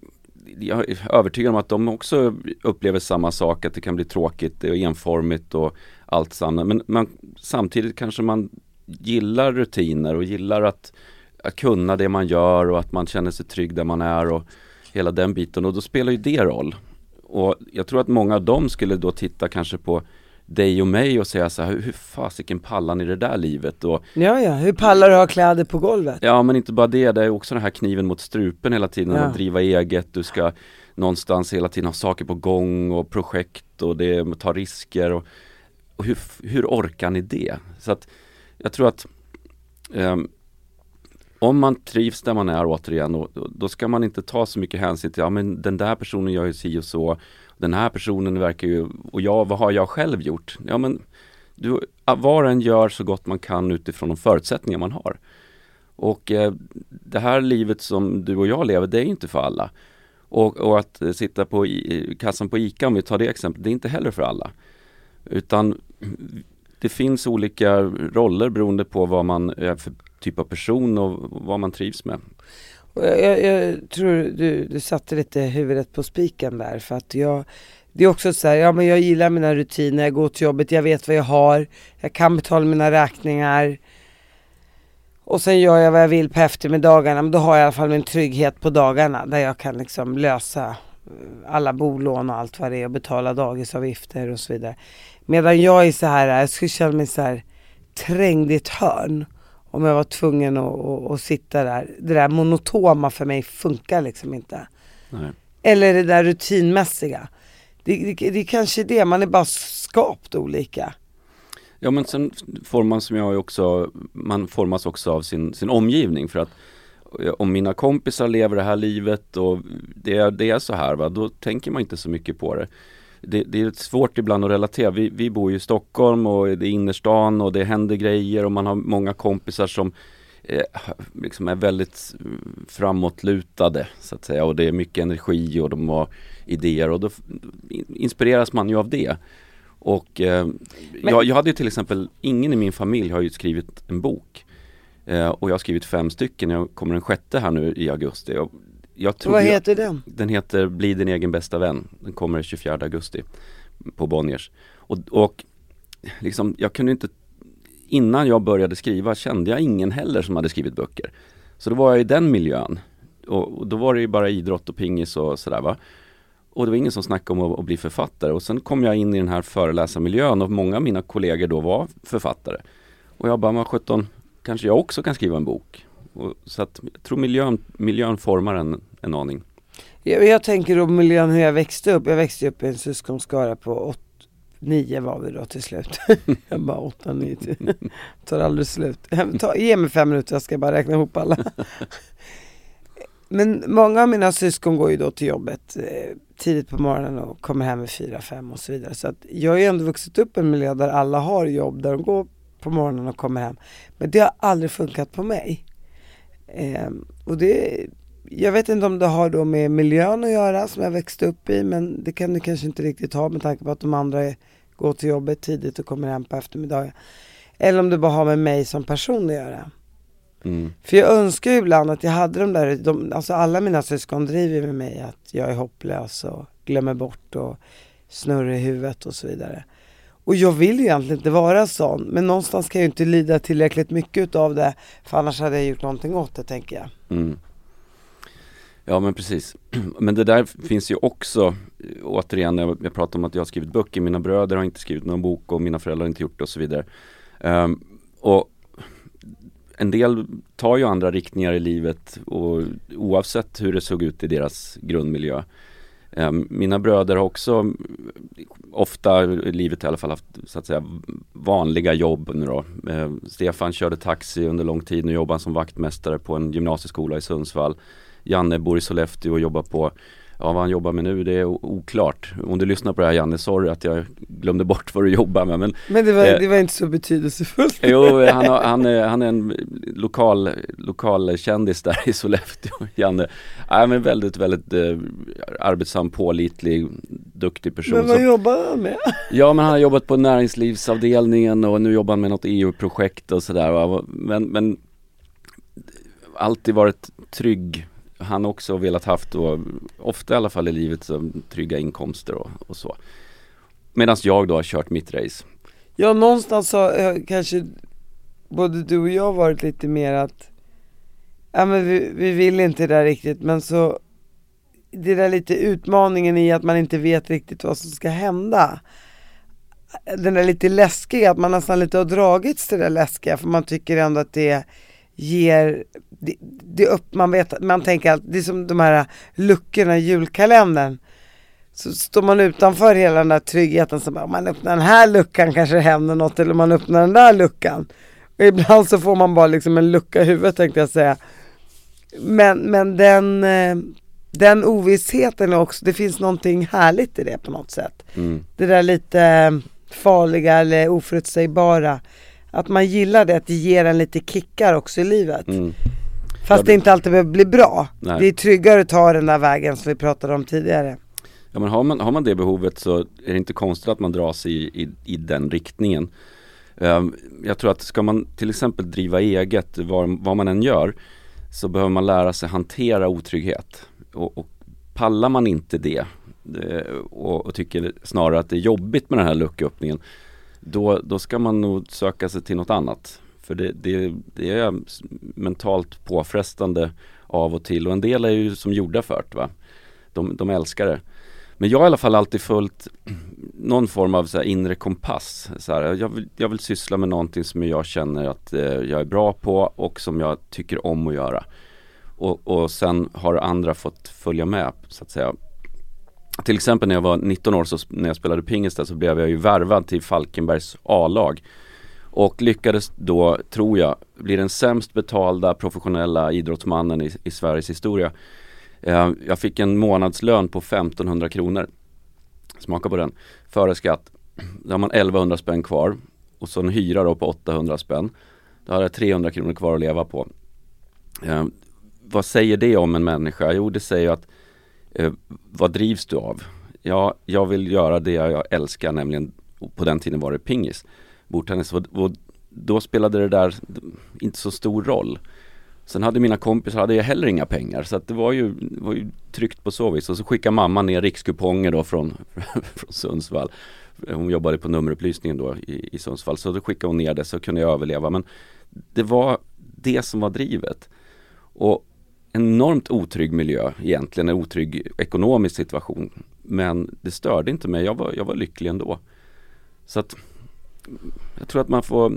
Jag är övertygad om att de också upplever samma sak, att det kan bli tråkigt och enformigt och allt samma. Men man, samtidigt kanske man gillar rutiner och gillar att, att kunna det man gör och att man känner sig trygg där man är och hela den biten. Och då spelar ju det roll. Och jag tror att många av dem skulle då titta kanske på dig och mig och säga så här, hur, hur fasiken pallar ni det där livet? Och, ja, ja, hur pallar du ha kläder på golvet? Ja, men inte bara det, det är också den här kniven mot strupen hela tiden, ja. Att driva eget, du ska någonstans hela tiden ha saker på gång och projekt och det, ta risker och, och hur, hur orkar ni det? Så att jag tror att um, om man trivs där man är återigen, och, då ska man inte ta så mycket hänsyn till, ja men den där personen gör ju si och så, den här personen verkar ju, och jag, vad har jag själv gjort? Ja men, du, var en gör så gott man kan utifrån de förutsättningar man har. Och eh, det här livet som du och jag lever, det är ju inte för alla. Och, och att sitta på i, kassan på ICA, om vi tar det exempel, det är inte heller för alla. Utan det finns olika roller beroende på vad man är för typ av person och vad man trivs med. Jag, jag, jag tror du, du satte lite huvudet på spiken där, för att jag, det är också så här, ja men jag gillar mina rutiner, jag går till jobbet, jag vet vad jag har, jag kan betala mina räkningar och sen gör jag vad jag vill på eftermiddagarna, men då har jag i alla fall min trygghet på dagarna där jag kan liksom lösa alla bolån och allt vad det är och betala dagisavgifter och så vidare. Medan jag är så här, jag skulle känna mig så här trängd i ett hörn om jag var tvungen att, att, att sitta där. Det där monotoma för mig funkar liksom inte. Nej. Eller det där rutinmässiga. Det, det, det är kanske det, man är bara skapt olika. Ja men sen formas som jag också, man formas också av sin, sin omgivning, för att om mina kompisar lever det här livet och det är, det är så här, va, då tänker man inte så mycket på det. Det, det är svårt ibland att relatera. Vi, vi bor ju i Stockholm och det är innerstan och det händer grejer och man har många kompisar som eh, liksom är väldigt framåtlutade så att säga, och det är mycket energi och de har idéer och då inspireras man ju av det. Och eh, Men... jag, jag hade ju till exempel, ingen i min familj har ju skrivit en bok. Eh, och jag har skrivit fem stycken. Jag kommer den sjätte här nu i augusti. Jag, jag tror Vad heter jag, den? Den heter Bli din egen bästa vän. Den kommer tjugofjärde augusti på Bonniers. Och, och liksom, jag kunde inte, innan jag började skriva kände jag ingen heller som hade skrivit böcker. Så då var jag i den miljön. Och, och då var det ju bara idrott och pingis och sådär, va. Och det var ingen som snackade om att, att bli författare. Och sen kom jag in i den här föreläsarmiljön och många av mina kollegor då var författare. Och jag bara, man sjutton, kanske jag också kan skriva en bok. Och, så att jag tror miljön, miljön formar en, en aning. Jag, jag tänker då miljön hur jag växte upp. Jag växte upp i en syskonskara på åtta, nio var vi då till slut. Jag bara åtta, nio till. Tar aldrig slut. Ta, ge mig fem minuter, jag ska bara räkna ihop alla. Men många av mina syskon går ju då till jobbet eh, tidigt på morgonen och kommer hem vid fyra, fem och så vidare. Så att jag har ju ändå vuxit upp i en miljö där alla har jobb, där de går på morgonen och kommer hem. Men det har aldrig funkat på mig. Eh, och det, jag vet inte om det har då med miljön att göra som jag växte upp i, men det kan du kanske inte riktigt ha med tanke på att de andra är, går till jobbet tidigt och kommer hem på eftermiddagen. Eller om det bara har med mig som person att göra. Mm. För jag önskar ju ibland att jag hade de där, de, alltså alla mina syskon driver med mig att jag är hopplös och glömmer bort och snurrar i huvudet och så vidare. Och jag vill ju egentligen inte vara sån, men någonstans kan jag ju inte lida tillräckligt mycket av det, för annars hade jag gjort någonting åt det, tänker jag. Mm. Ja men precis. Men det där finns ju också, återigen, jag, jag pratar om att jag har skrivit böcker, mina bröder har inte skrivit någon bok och mina föräldrar har inte gjort det och så vidare. Um, och en del tar ju andra riktningar i livet och oavsett hur det såg ut i deras grundmiljö. Um, mina bröder har också ofta i livet i alla fall haft så att säga vanliga jobb nu då. Uh, Stefan körde taxi under lång tid, nu jobbar han som vaktmästare på en gymnasieskola i Sundsvall. Janne bor i Sollefteå och jobbar på, ja vad han jobbar med nu det är oklart. Om du lyssnar på det här Janne, sorry att jag glömde bort vad du jobbar med. Men, men det, var, eh, det var inte så betydelsefullt. Jo, han, har, han, är, han är en lokal, lokal kändis där i Sollefteå, Janne. Ja, men väldigt, väldigt eh, arbetsam, pålitlig, duktig person. Men vad som, jobbar han med? Ja, men han har jobbat på näringslivsavdelningen och nu jobbar han med något E U-projekt och sådär. Men, men alltid varit trygg. Han också velat haft, och ofta i alla fall i livet, så trygga inkomster och, och så. Medan jag då har kört mitt race. Ja, någonstans har kanske både du och jag varit lite mer att ja, men vi, vi vill inte det där riktigt, men så det där lite utmaningen i att man inte vet riktigt vad som ska hända. Den där lite läskiga, att man nästan lite har dragits till det där läskiga, för man tycker ändå att det ger det, det upp, man vet, man tänker att det är som de här luckorna i julkalendern, så står man utanför hela den där tryggheten, så bara, om man öppnar den här luckan kanske det händer något, eller om man öppnar den där luckan, Och ibland så får man bara liksom en lucka i huvudet, tänkte jag säga. Men, men den, den ovissheten är också, det finns någonting härligt i det på något sätt. Mm. Det där lite farliga eller oförutsägbara. Att man gillar det, att det ger en lite kickar också i livet. Mm. Fast ja, det inte alltid behöver bli bra. Nej. Det är tryggare att ta den där vägen som vi pratade om tidigare. Ja, men har man, har man det behovet så är det inte konstigt att man dras i, i, i den riktningen. Um, jag tror att ska man till exempel driva eget, vad, vad man än gör, så behöver man lära sig hantera otrygghet. Och, och pallar man inte det, det och, och tycker snarare att det är jobbigt med den här lucköppningen, då, då ska man nog söka sig till något annat. För det, det, det är mentalt påfrestande av och till. Och en del är ju som gjorda för det, va? De, de älskar det. Men jag har i alla fall alltid följt någon form av så här inre kompass. Så här, jag, vill, jag vill syssla med någonting som jag känner att eh, jag är bra på och som jag tycker om att göra. Och, och sen har andra fått följa med, så att säga. Till exempel när jag var nitton år, så när jag spelade pingis där, så blev jag ju värvad till Falkenbergs A-lag. Och lyckades då, tror jag, bli den sämst betalda professionella idrottsmannen i, i Sveriges historia. Eh, jag fick en månadslön på femtonhundra kronor. Smaka på den. Före skatt. Då har man elvahundra spänn kvar. Och så en hyra då på åttahundra spänn. Då har jag trehundra kronor kvar att leva på. Eh, vad säger det om en människa? Jo, det säger att eh, vad drivs du av? Ja, jag vill göra det jag älskar, nämligen på den tiden var det pingis. Bordtennis, och, och då spelade det där inte så stor roll. Sen hade mina kompisar hade jag heller inga pengar, så att det var ju, var ju tryggt på så vis. Och så skickade mamma ner rikskuponger då från, från Sundsvall. Hon jobbade på nummerupplysningen då i, i Sundsvall, så då skickade hon ner det, så kunde jag överleva. Men det var det som var drivet. Och enormt otrygg miljö, egentligen en otrygg ekonomisk situation. Men det störde inte mig, jag var, jag var lycklig ändå. Så att jag tror att man får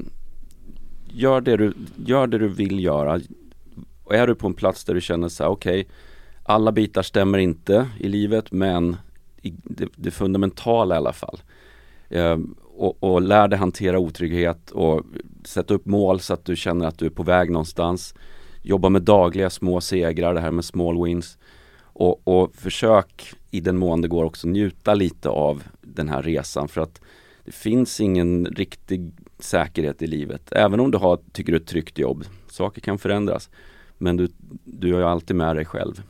gör det du, gör det du vill göra. Och är du på en plats där du känner så här, okej, okay, alla bitar stämmer inte i livet, men i det, det fundamentala i alla fall. Eh, och, och lär dig hantera otrygghet och sätta upp mål så att du känner att du är på väg någonstans. Jobba med dagliga små segrar, det här med small wins. Och, och försök i den mån det går också njuta lite av den här resan, för att det finns ingen riktig säkerhet i livet. Även om du har, tycker du, ett tryggt jobb. Saker kan förändras. Men du, du är ju alltid med dig själv.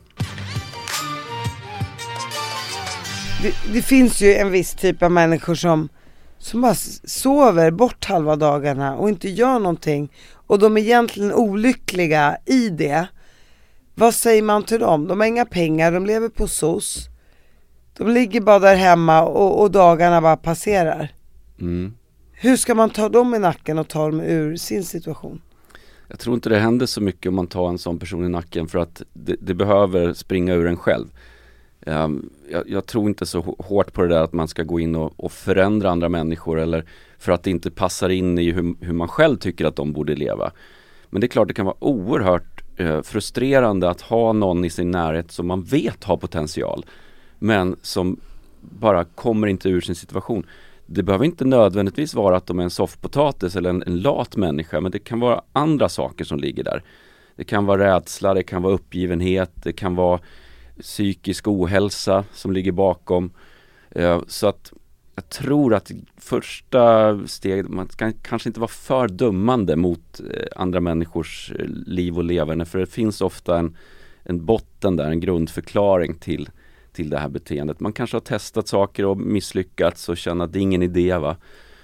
Det, det finns ju en viss typ av människor som, som bara sover bort halva dagarna och inte gör någonting. Och de är egentligen olyckliga i det. Vad säger man till dem? De har inga pengar, de lever på S O S. De ligger bara där hemma och, och dagarna bara passerar. Mm. Hur ska man ta dem i nacken och ta dem ur sin situation? Jag tror inte det händer så mycket om man tar en sån person i nacken, för att det, det behöver springa ur en själv. Um, jag, jag tror inte så hårt på det där att man ska gå in och, och förändra andra människor, eller för att det inte passar in i hur, hur man själv tycker att de borde leva. Men det är klart, det kan vara oerhört eh, frustrerande att ha någon i sin närhet som man vet har potential, men som bara kommer inte ur sin situation. Det behöver inte nödvändigtvis vara att de är en soffpotatis eller en, en lat människa, men det kan vara andra saker som ligger där. Det kan vara rädsla, det kan vara uppgivenhet, det kan vara psykisk ohälsa som ligger bakom. Eh, så att jag tror att första steg, man ska kanske inte vara för dömande mot eh, andra människors eh, liv och leverne, för det finns ofta en, en botten där, en grundförklaring till till det här beteendet. Man kanske har testat saker och misslyckats och känner att det är ingen idé, va.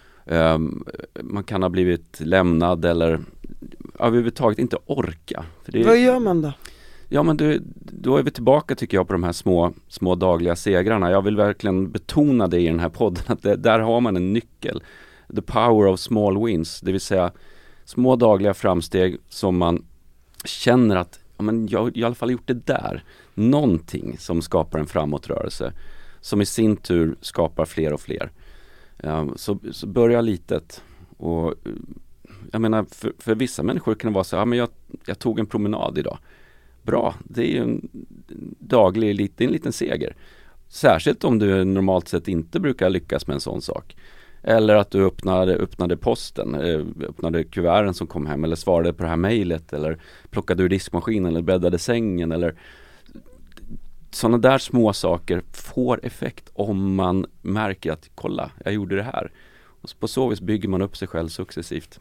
Um, man kan ha blivit lämnad eller överhuvudtaget inte orka. För det, vad gör man då? Ja, men du, då är vi tillbaka, tycker jag, på de här små, små dagliga segrarna. Jag vill verkligen betona det i den här podden, att det, där har man en nyckel. The power of small wins, det vill säga små dagliga framsteg som man känner att ja, men jag har i alla fall gjort det där. Någonting som skapar en framåtrörelse, som i sin tur skapar fler och fler. Um, så, så börja litet. Och jag menar, för, för vissa människor kan det vara så här, ja, men jag, jag tog en promenad idag. Bra, det är ju en daglig, det är en liten seger. Särskilt om du normalt sett inte brukar lyckas med en sån sak. Eller att du öppnade, öppnade posten, öppnade kuverten som kom hem, eller svarade på det här mejlet, eller plockade ur diskmaskinen, eller bäddade sängen, eller sådana där små saker får effekt om man märker att kolla, jag gjorde det här. Och på så vis bygger man upp sig själv successivt.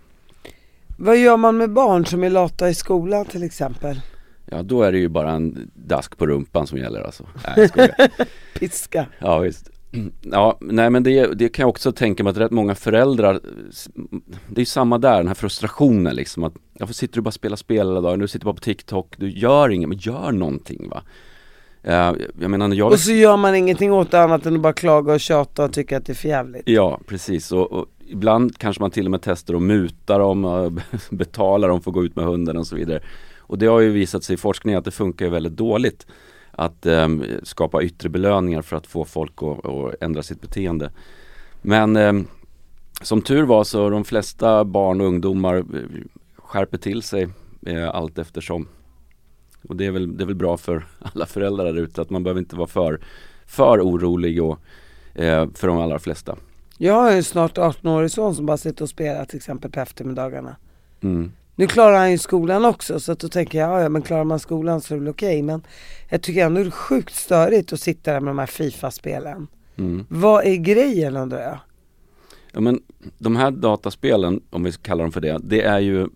Vad gör man med barn som är lata i skolan till exempel? Ja, då är det ju bara en dask på rumpan som gäller alltså. Nej, jag Piska. Ja, visst. Ja, nej men det, det kan jag också tänka mig att rätt många föräldrar, det är samma där, den här frustrationen liksom, att jag får sitter du bara och spelar spel hela dagen, du sitter bara på TikTok, du gör inget, men gör någonting va. Uh, jag menar, jag... Och så gör man ingenting åt det annat än att bara klaga och tjata och tycka att det är för jävligt. Ja, precis. Och, och ibland kanske man till och med testar och mutar dem och betalar dem för att gå ut med hunden och så vidare. Och det har ju visat sig i forskning att det funkar ju väldigt dåligt att um, skapa yttre belöningar för att få folk att, att ändra sitt beteende. Men um, som tur var så de flesta barn och ungdomar skärper till sig uh, allt eftersom. Och det är väl, det är väl bra för alla föräldrar där ute att man behöver inte vara för, för orolig och, eh, för de allra flesta. Jag har ju snart arton-årig son som bara sitter och spelar till exempel på eftermiddagarna. Mm. Nu klarar han ju skolan också, så att då tänker jag, ja men klarar man skolan så är det väl okej. Men jag tycker ändå det är sjukt störigt att sitta där med de här FIFA-spelen. Mm. Vad är grejen undrar jag? Ja men de här dataspelen, om vi kallar dem för det, det är ju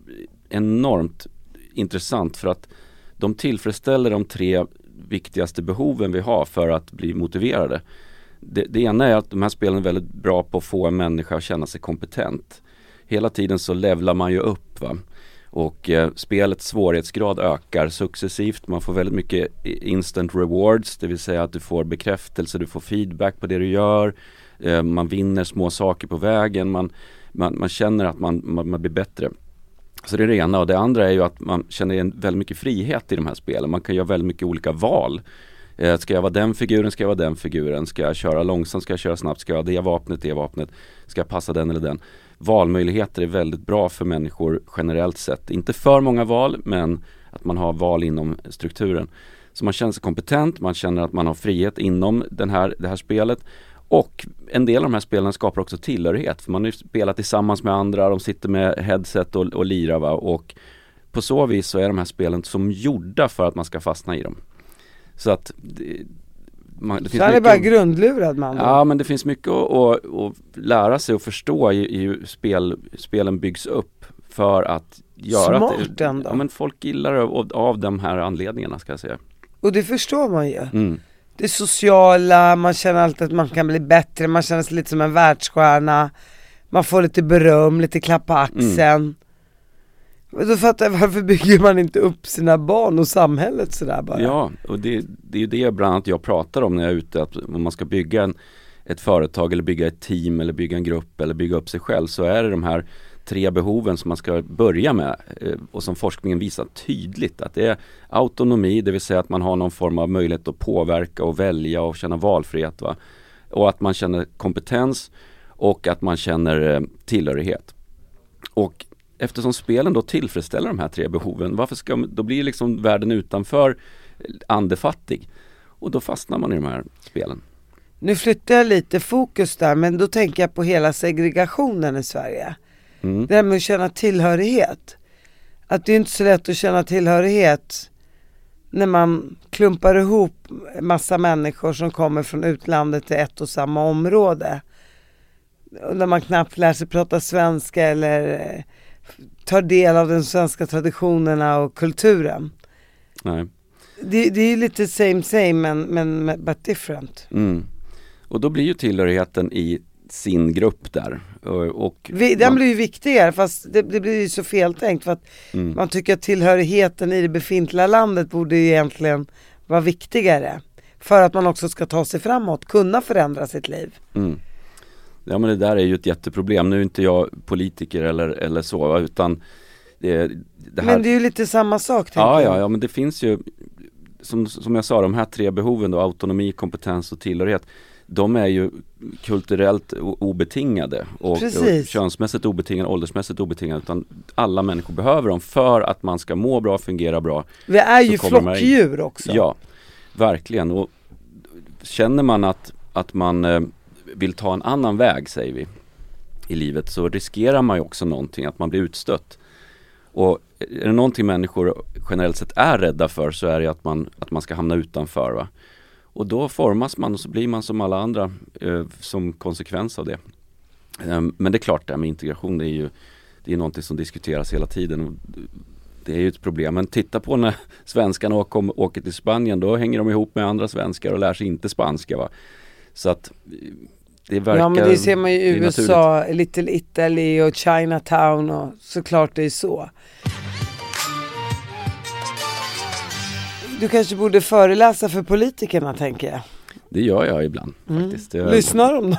enormt intressant för att de tillfredsställer de tre viktigaste behoven vi har för att bli motiverade. Det, det ena är att de här spelen är väldigt bra på att få en människa att känna sig kompetent. Hela tiden så levlar man ju upp va. Och eh, spelets svårighetsgrad ökar successivt. Man får väldigt mycket instant rewards, det vill säga att du får bekräftelse, du får feedback på det du gör. Eh, man vinner små saker på vägen, man, man, man känner att man, man, man blir bättre. Så det är det ena, och det andra är ju att man känner en väldigt mycket frihet i de här spelen. Man kan göra väldigt mycket olika val. Eh, ska jag vara den figuren, ska jag vara den figuren? Ska jag köra långsamt, ska jag köra snabbt? Ska jag ha det vapnet, det vapnet? Ska jag passa den eller den? Valmöjligheter är väldigt bra för människor generellt sett. Inte för många val, men att man har val inom strukturen. Så man känner sig kompetent, man känner att man har frihet inom den här, det här spelet. Och en del av de här spelen skapar också tillhörighet. För man har ju spelat tillsammans med andra, de sitter med headset och, och lirar va? Och på så vis så är de här spelen som gjorda för att man ska fastna i dem. Så att det, man, det finns så är det bara grundlurad man då. Ja, men det finns mycket att, att, att lära sig och förstå i, i hur spel, spelen byggs upp för att göra smart att det, ändå. Ja, men folk gillar det av, av de här anledningarna ska jag säga. Och det förstår man ju. Mm. Det sociala, man känner alltid att man kan bli bättre, man känner sig lite som en världsstjärna, man får lite beröm, lite klapp på axeln. Mm. Då fattar jag, varför bygger man inte upp sina barn och samhället sådär bara? Ja, och det, det är ju det bland annat jag pratar om när jag är ute, att om man ska bygga en, ett företag eller bygga ett team eller bygga en grupp eller bygga upp sig själv, så är det de här tre behoven som man ska börja med och som forskningen visar tydligt att det är autonomi, det vill säga att man har någon form av möjlighet att påverka och välja och känna valfrihet va? Och att man känner kompetens och att man känner tillhörighet. Och eftersom spelen då tillfredsställer de här tre behoven, varför ska, då blir liksom världen utanför andefattig och då fastnar man i de här spelen. Nu flyttar jag lite fokus där, men då tänker jag på hela segregationen i Sverige. Mm. Det här med att känna tillhörighet. Att det är inte så lätt att känna tillhörighet när man klumpar ihop massa människor som kommer från utlandet till ett och samma område. Och när man knappt lär sig prata svenska eller tar del av de svenska traditionerna och kulturen. Nej. Det, det är lite same same men, men but different. Mm. Och då blir ju tillhörigheten i sin grupp där. Och, och Vi, den man, blir ju viktigare, fast det, det blir ju så feltänkt för att mm. man tycker att tillhörigheten i det befintliga landet borde ju egentligen vara viktigare. För att man också ska ta sig framåt, kunna förändra sitt liv. Mm. Ja, men det där är ju ett jätteproblem. Nu är inte jag politiker eller, eller så, utan det, det här... Men det är ju lite samma sak, tänker ja, jag. Ja, ja, men det finns ju, som, som jag sa, de här tre behoven då, autonomi, kompetens och tillhörighet, de är ju kulturellt obetingade och, och könsmässigt obetingade, åldersmässigt obetingade, utan alla människor behöver dem för att man ska må bra, fungera bra. Vi är ju flockdjur också. Ja, verkligen. Och känner man att, att man eh, vill ta en annan väg, säger vi, i livet så riskerar man ju också någonting, att man blir utstött. Och är det någonting människor generellt sett är rädda för så är det att man, att man ska hamna utanför, va? Och då formas man och så blir man som alla andra eh, som konsekvens av det. Um, men det är klart, det här med integration, det är ju det är någonting som diskuteras hela tiden. Och det är ju ett problem. Men titta på när svenskarna åker, åker till Spanien, då hänger de ihop med andra svenskar och lär sig inte spanska, va? Så att det verkar... Ja, men det ser man ju i U S A, naturligt. Little Italy och Chinatown och såklart det är så. Du kanske borde föreläsa för politikerna, tänker jag. Det gör jag ibland, mm. faktiskt. Jag... Lyssnar de då?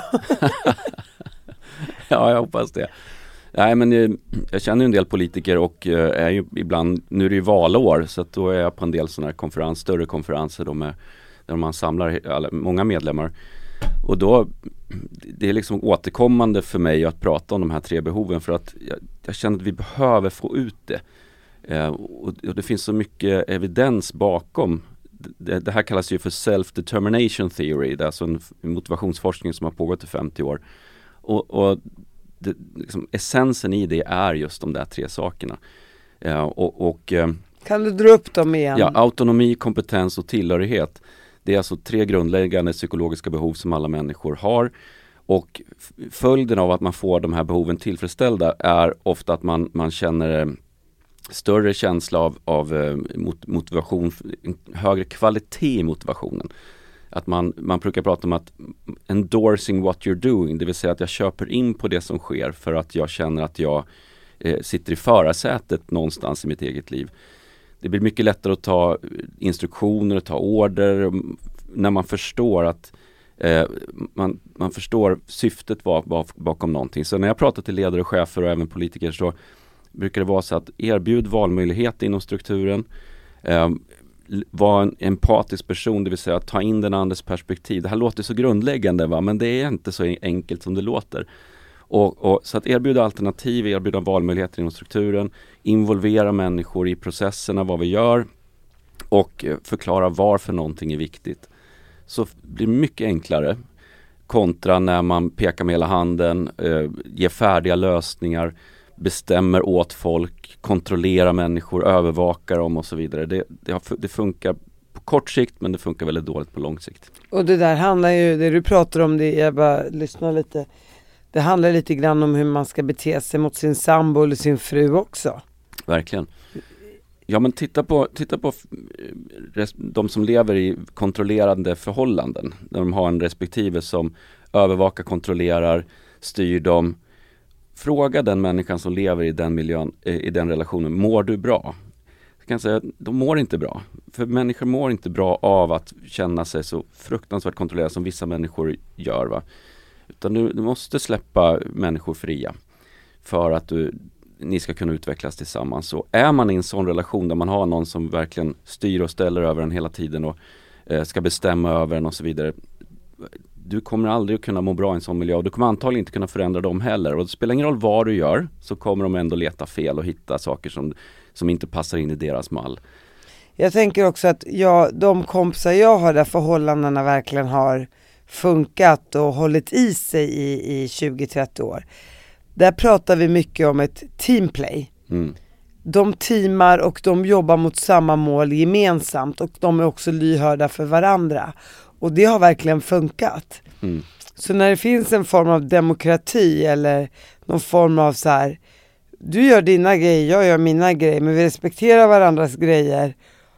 Ja, jag hoppas det. Nej, men jag, jag känner en del politiker och är ju ibland, nu är det ju valår, så att då är jag på en del sådana här konferens, större konferenser då med, där man samlar alla, många medlemmar. Och då, det är liksom återkommande för mig att prata om de här tre behoven, för att jag, jag känner att vi behöver få ut det. Eh, och, och det finns så mycket evidens bakom. Det, det här kallas ju för self-determination theory. Det är alltså en motivationsforskning som har pågått i femtio år. Och, och det, liksom, essensen i det är just de där tre sakerna. Eh, och, och, eh, kan du dra upp dem igen? Ja, autonomi, kompetens och tillhörighet. Det är alltså tre grundläggande psykologiska behov som alla människor har. Och följden av att man får de här behoven tillfredsställda är ofta att man, man känner eh, större känsla av, av eh, mot, motivation, högre kvalitet i motivationen. Att man, man brukar prata om att endorsing what you're doing, det vill säga att jag köper in på det som sker för att jag känner att jag eh, sitter i förarsätet någonstans i mitt eget liv. Det blir mycket lättare att ta instruktioner och ta order när man förstår att eh, man, man förstår syftet var, var, bakom någonting. Så när jag pratar till ledare, chefer och även politiker så brukar det vara så att erbjud valmöjlighet inom strukturen. Eh, var en empatisk person, det vill säga att ta in den andres perspektiv. Det här låter så grundläggande, va? Men det är inte så enkelt som det låter. Och, och, så att erbjuda alternativ, erbjuda valmöjligheter inom strukturen, involvera människor i processerna, vad vi gör och förklara varför någonting är viktigt. Så blir det mycket enklare kontra när man pekar med hela handen, eh, ger färdiga lösningar, bestämmer åt folk, kontrollerar människor, övervakar dem och så vidare. Det, det, det funkar på kort sikt, men det funkar väldigt dåligt på lång sikt. Och det där handlar ju, det du pratar om, det jag bara lyssnar lite, det handlar lite grann om hur man ska bete sig mot sin sambo eller sin fru också. Verkligen. Ja, men titta på, titta på de som lever i kontrollerande förhållanden. Där de har en respektive som övervakar, kontrollerar, styr dem. Fråga den människan som lever i den miljön, i den relationen, mår du bra? Jag kan säga att de mår inte bra. För människor mår inte bra av att känna sig så fruktansvärt kontrollerade som vissa människor gör, va? Utan du, du måste släppa människor fria för att du, ni ska kunna utvecklas tillsammans. Så är man i en sån relation där man har någon som verkligen styr och ställer över en hela tiden och eh, ska bestämma över en och så vidare, du kommer aldrig att kunna må bra i en sån miljö och du kommer antagligen inte kunna förändra dem heller. Och det spelar ingen roll vad du gör, så kommer de ändå leta fel och hitta saker som, som inte passar in i deras mall. Jag tänker också att jag, de kompisar jag har där förhållandena verkligen har funkat och hållit i sig i, i tjugo till trettio år. Där pratar vi mycket om ett teamplay. Mm. De teamar och de jobbar mot samma mål gemensamt och de är också lyhörda för varandra. Och det har verkligen funkat. Mm. Så när det finns en form av demokrati eller någon form av så här, du gör dina grejer, jag gör mina grejer, men vi respekterar varandras grejer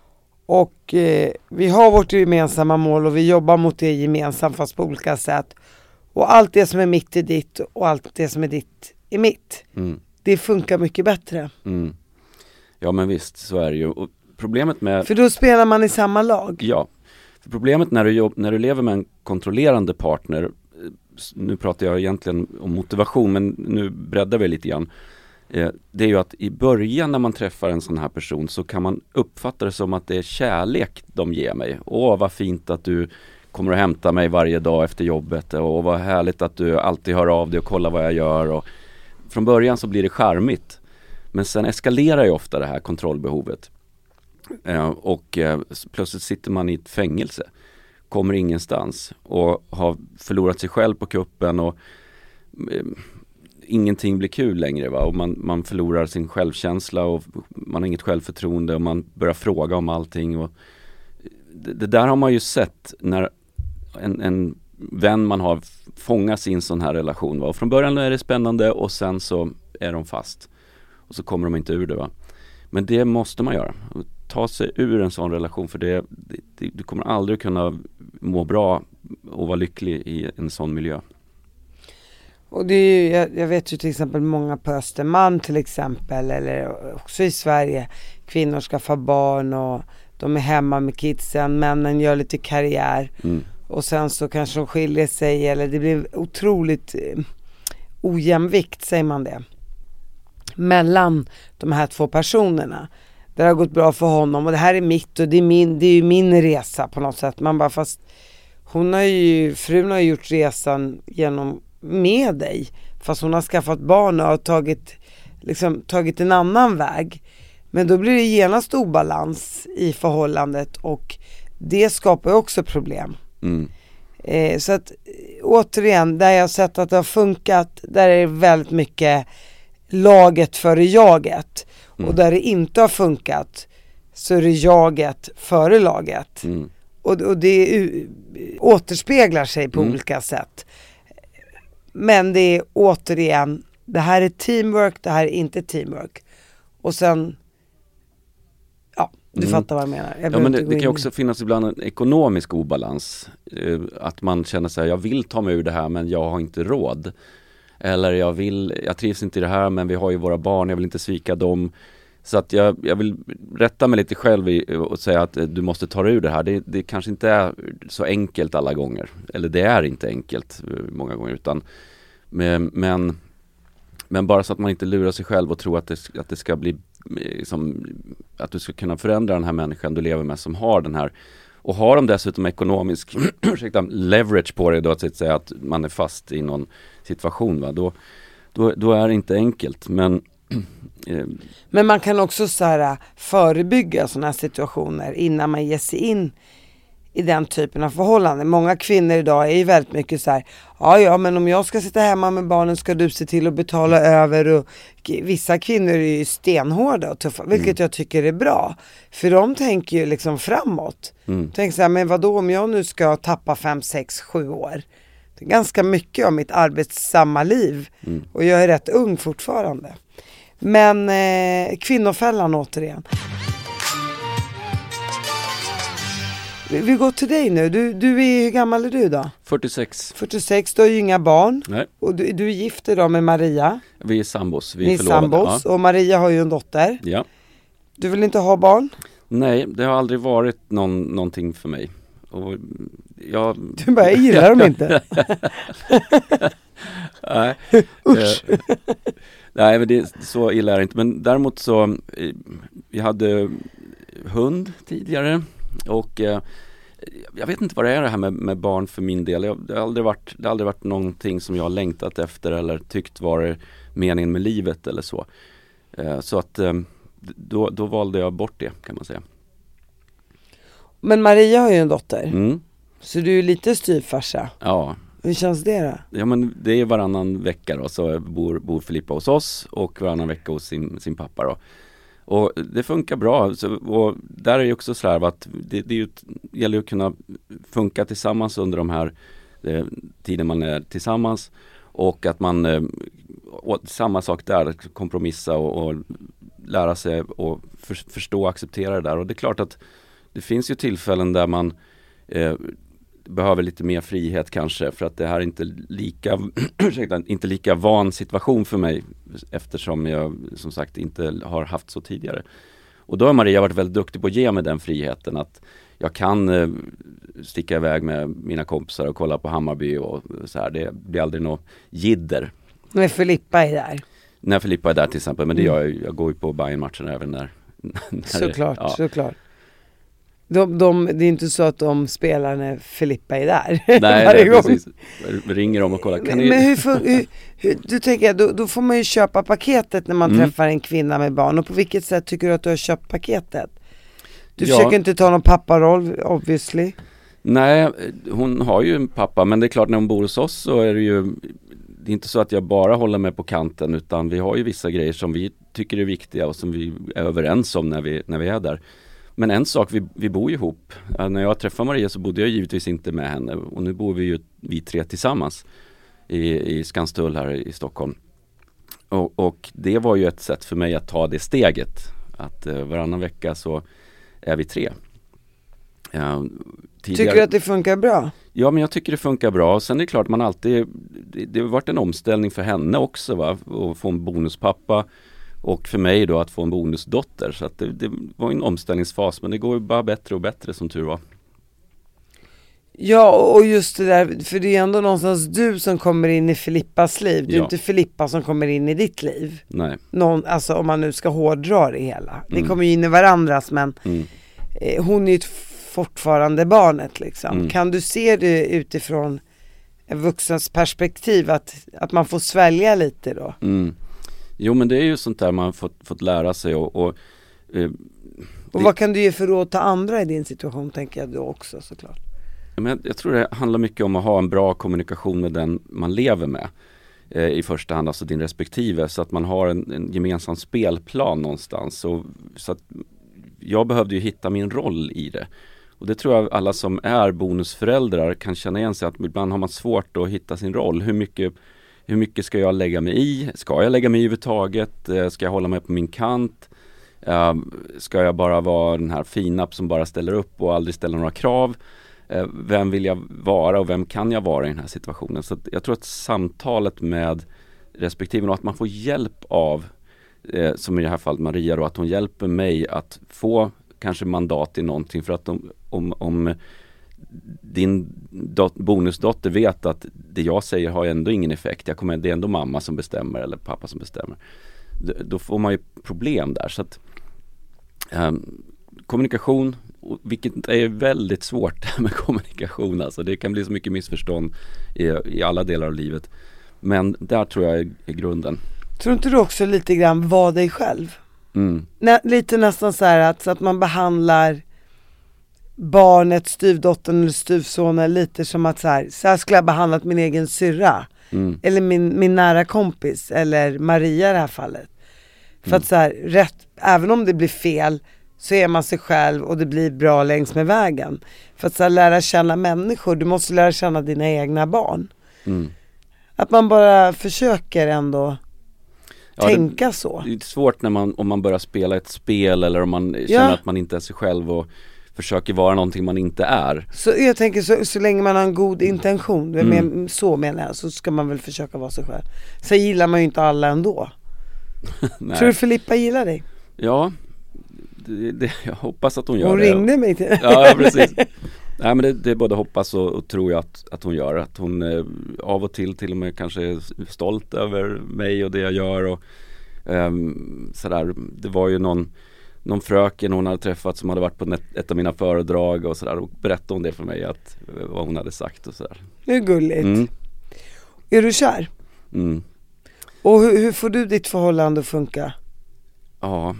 och eh, vi har vårt gemensamma mål och vi jobbar mot det gemensamt fast på olika sätt. Och allt det som är mitt är ditt och allt det som är ditt är mitt. Mm. Det funkar mycket bättre. Mm. Ja, men visst, så är det ju. Och problemet med... För då spelar man i samma lag. Ja. För problemet när du, jobb, när du lever med en kontrollerande partner, nu pratar jag egentligen om motivation, men nu breddar vi lite grann. Eh, det är ju att i början när man träffar en sån här person så kan man uppfatta det som att det är kärlek de ger mig. Åh, vad fint att du kommer att hämta mig varje dag efter jobbet och vad härligt att du alltid hör av dig och kollar vad jag gör. Och från början så blir det charmigt, men sen eskalerar ju ofta det här kontrollbehovet. Eh, och eh, plötsligt sitter man i ett fängelse, kommer ingenstans och har förlorat sig själv på kuppen och eh, ingenting blir kul längre, va? Och man, man förlorar sin självkänsla och man har inget självförtroende och man börjar fråga om allting. Och det, det där har man ju sett när en, en vän man har fångas i en sån här relation, va? Och från början är det spännande och sen så är de fast. Och så kommer de inte ur det, va? Men det måste man göra. Ta sig ur en sån relation, för det, det, du kommer aldrig kunna må bra och vara lycklig i en sån miljö. Och det är ju, jag, jag vet ju till exempel många på Östermalm till exempel, eller också i Sverige, kvinnor skaffar barn och de är hemma med kidsen, männen gör lite karriär mm. och sen så kanske de skiljer sig, eller det blir otroligt eh, ojämvikt, säger man det, mellan de här två personerna. Det har gått bra för honom och det här är mitt och det är min, det är ju min resa på något sätt. Man bara, fast hon har ju, frun har gjort resan genom med dig, fast hon har skaffat barn och har tagit, liksom, tagit en annan väg. Men då blir det genast obalans i förhållandet och det skapar också problem. Mm. Eh, så att återigen, där jag har sett att det har funkat, där är det väldigt mycket laget före jaget. Mm. Och där det inte har funkat så är det jaget före laget. Mm. Och, och det är, återspeglar sig på mm. olika sätt. Men det är återigen, det här är teamwork, det här är inte teamwork. Och sen, ja, du mm. fattar vad jag menar. Jag ja, men det, det kan också finnas ibland en ekonomisk obalans. Eh, att man känner sig, jag vill ta mig ur det här men jag har inte råd. Eller jag vill, jag trivs inte i det här men vi har ju våra barn, jag vill inte svika dem. Så att jag, jag vill rätta mig lite själv i, och säga att du måste ta dig ur det här. Det, det kanske inte är så enkelt alla gånger. Eller det är inte enkelt många gånger. Utan, men, men bara så att man inte lurar sig själv och tror att det, att det ska bli liksom, att du ska kunna förändra den här människan du lever med som har den här. Och har de dessutom ekonomisk ursäkta, leverage på det då, att säga att man är fast i någon situation, va? Då, då, då är det inte enkelt. Men Men man kan också så här, förebygga sådana här situationer innan man ger sig in i den typen av förhållanden. Många kvinnor idag är ju väldigt mycket så här, ja ja men om jag ska sitta hemma med barnen ska du se till att betala över, och vissa kvinnor är ju stenhårda och tuffa, vilket mm. jag tycker är bra. För de tänker ju liksom framåt. Mm. Tänker så här, men vadå om jag nu ska tappa fem, sex, sju år? Det är ganska mycket av mitt arbetssamma liv mm. och jag är rätt ung fortfarande. Men eh, kvinnofällan återigen. Vi, vi går till dig nu. Du, du är, hur gammal är du då? fyrtiosex. fyrtiosex, du har ju inga barn. Nej. Och du, du är gift idag med Maria. Vi är sambos. Vi Ni är förlovade. sambos, ja. Och Maria har ju en dotter. Ja. Du vill inte ha barn? Nej, det har aldrig varit någon, någonting för mig. Och jag... Du bara, jag gillar dem inte. Nej. Usch. Nej, men det, så illa är det inte. Men däremot så, vi hade hund tidigare och eh, jag vet inte vad det är det här med, med barn för min del. Jag, det, har aldrig varit, det har aldrig varit någonting som jag har längtat efter eller tyckt var meningen med livet eller så. Eh, så att eh, då, då valde jag bort det, kan man säga. Men Maria har ju en dotter. Mm. Så du är lite styvfarsa. Ja. Hur känns det då? Ja, men det är varannan vecka då, så bor, bor Filippa hos oss och varannan vecka hos sin, sin pappa då. Och det funkar bra. Så, och där är ju också så här att det, det är ju, gäller ju att kunna funka tillsammans under de här eh, tiden man är tillsammans. Och att man, eh, och samma sak där, kompromissa och, och lära sig och för, förstå och acceptera det där. Och det är klart att det finns ju tillfällen där man eh, behöver lite mer frihet kanske, för att det här är inte lika ursäkta, inte lika van situation för mig, eftersom jag som sagt inte har haft så tidigare. Och då har Maria varit väldigt duktig på att ge mig den friheten, att jag kan eh, sticka iväg med mina kompisar och kolla på Hammarby och så här. Det blir aldrig något jidder. När Filippa är där. När Filippa är där till exempel, men det gör jag, jag går ju på Bayern-matchen även när, när såklart, ja. såklart. De, de, det är inte så att de spelar när Filippa är där. Nej, nej precis. Ringer dem och kollar. Kan men ni... men hur, hur, hur, du tänker, då, då får man ju köpa paketet när man mm. träffar en kvinna med barn. Och på vilket sätt tycker du att du har köpt paketet? Du ja. försöker inte ta någon papparoll, obviously. Nej, hon har ju en pappa, men det är klart när hon bor hos oss så är det ju det är inte så att jag bara håller med på kanten, utan vi har ju vissa grejer som vi tycker är viktiga och som vi är överens om när vi, när vi är där. Men en sak, vi, vi bor ju ihop. Ja, när jag träffade Maria så bodde jag givetvis inte med henne, och nu bor vi ju vi tre tillsammans i, i Skanstull här i Stockholm. Och, och det var ju ett sätt för mig att ta det steget, att eh, varannan vecka så är vi tre. Uh, tidigare... Tycker du att det funkar bra? Ja, men jag tycker det funkar bra. Sen är det klart man alltid, det, det har varit en omställning för henne också, va? Att få en bonuspappa och för mig då att få en bonusdotter. Så att det, det var en omställningsfas, men det går ju bara bättre och bättre som tur var. Ja, och just det där, för det är ändå någonstans du som kommer in i Filippas liv. Det är ja. inte Filippa som kommer in i ditt liv. Nej. Någon, alltså om man nu ska hårdra det hela. Mm. Det kommer ju in i varandras, men mm. eh, hon är ju ett fortfarande barnet liksom. Mm. Kan du se det utifrån en vuxens perspektiv att, att man får svälja lite då? Mm. Jo, men det är ju sånt där man fått, fått lära sig och, och, eh, och vad kan du ge för råd till andra i din situation, tänker jag då också såklart. Men jag tror det handlar mycket om att ha en bra kommunikation med den man lever med eh, i första hand, alltså din respektive, så att man har en, en gemensam spelplan någonstans. Och, så att jag behövde ju hitta min roll i det. Och det tror jag alla som är bonusföräldrar kan känna igen sig, att ibland har man svårt att hitta sin roll. Hur mycket, hur mycket ska jag lägga mig i? Ska jag lägga mig i överhuvudtaget? Eh, ska jag hålla mig på min kant? Eh, ska jag bara vara den här fina som bara ställer upp och aldrig ställer några krav? Eh, vem vill jag vara och vem kan jag vara i den här situationen? Så att jag tror att samtalet med respektive och att man får hjälp av, eh, som i det här fallet Maria då, att hon hjälper mig att få kanske mandat i någonting, för att om, om, om din dot, bonusdotter vet att det jag säger har ändå ingen effekt, jag kommer, det är ändå mamma som bestämmer eller pappa som bestämmer, då, då får man ju problem där. Så att eh, kommunikation, vilket är väldigt svårt med kommunikation, alltså det kan bli så mycket missförstånd i, i alla delar av livet, men där tror jag är, är grunden. Tror inte du också lite grann var dig själv? Mm. Nä, lite nästan så här att, så att man behandlar barnet, styvdottern eller styvsonen lite som att så här, så här skulle jag behandlat min egen syrra mm. eller min, min nära kompis eller Maria i det här fallet. För mm. att så här, rätt, även om det blir fel så är man sig själv och det blir bra längs med vägen. För att så här, lära känna människor, du måste lära känna dina egna barn. Mm. Att man bara försöker ändå ja, tänka det, så. Det är svårt när man, om man börjar spela ett spel eller om man känner ja. att man inte är sig själv och försöker vara någonting man inte är. Så jag tänker så, så länge man har en god intention, mm. med, så menar jag, så ska man väl försöka vara sig själv. Sen gillar man ju inte alla ändå. Tror du Filippa gillar dig? Ja, det, det, jag hoppas att hon gör hon det. Hon ringde mig till. Ja, precis. Nej, men det, det är både hoppas och, och tror jag att, att hon gör. Att hon eh, av och till till och med kanske är stolt över mig och det jag gör. Och, ehm, sådär. Det var ju någon, någon fröken hon hade träffat som hade varit på net, ett av mina föredrag och sådär. Och berättade hon det för mig, att, vad hon hade sagt och sådär. Det är gulligt. Mm. Är du kär? Mm. Och hur, hur får du ditt förhållande att funka? Ja,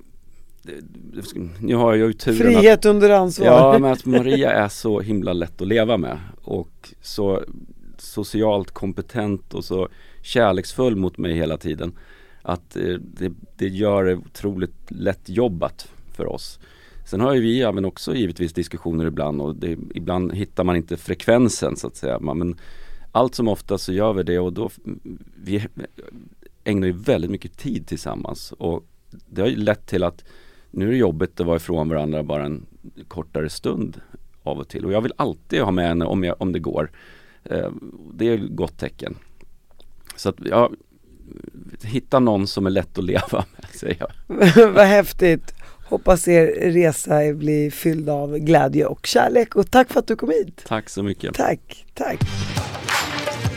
nu har jag ju turen frihet att, under ansvar. Ja, men att Maria är så himla lätt att leva med och så socialt kompetent och så kärleksfull mot mig hela tiden, att eh, det, det gör det otroligt lätt jobbat för oss. Sen har ju vi även också givetvis diskussioner ibland, och det, ibland hittar man inte frekvensen så att säga, men allt som ofta så gör vi det, och då vi ägnar ju väldigt mycket tid tillsammans, och det har ju lett till att nu är det jobbigt att vara ifrån varandra bara en kortare stund av och till. Och jag vill alltid ha med henne om, jag, om det går. Eh, det är ett gott tecken. Så att jag hittar någon som är lätt att leva med, säger jag. Vad häftigt. Hoppas er resa blir fylld av glädje och kärlek. Och tack för att du kom hit. Tack så mycket. Tack, tack.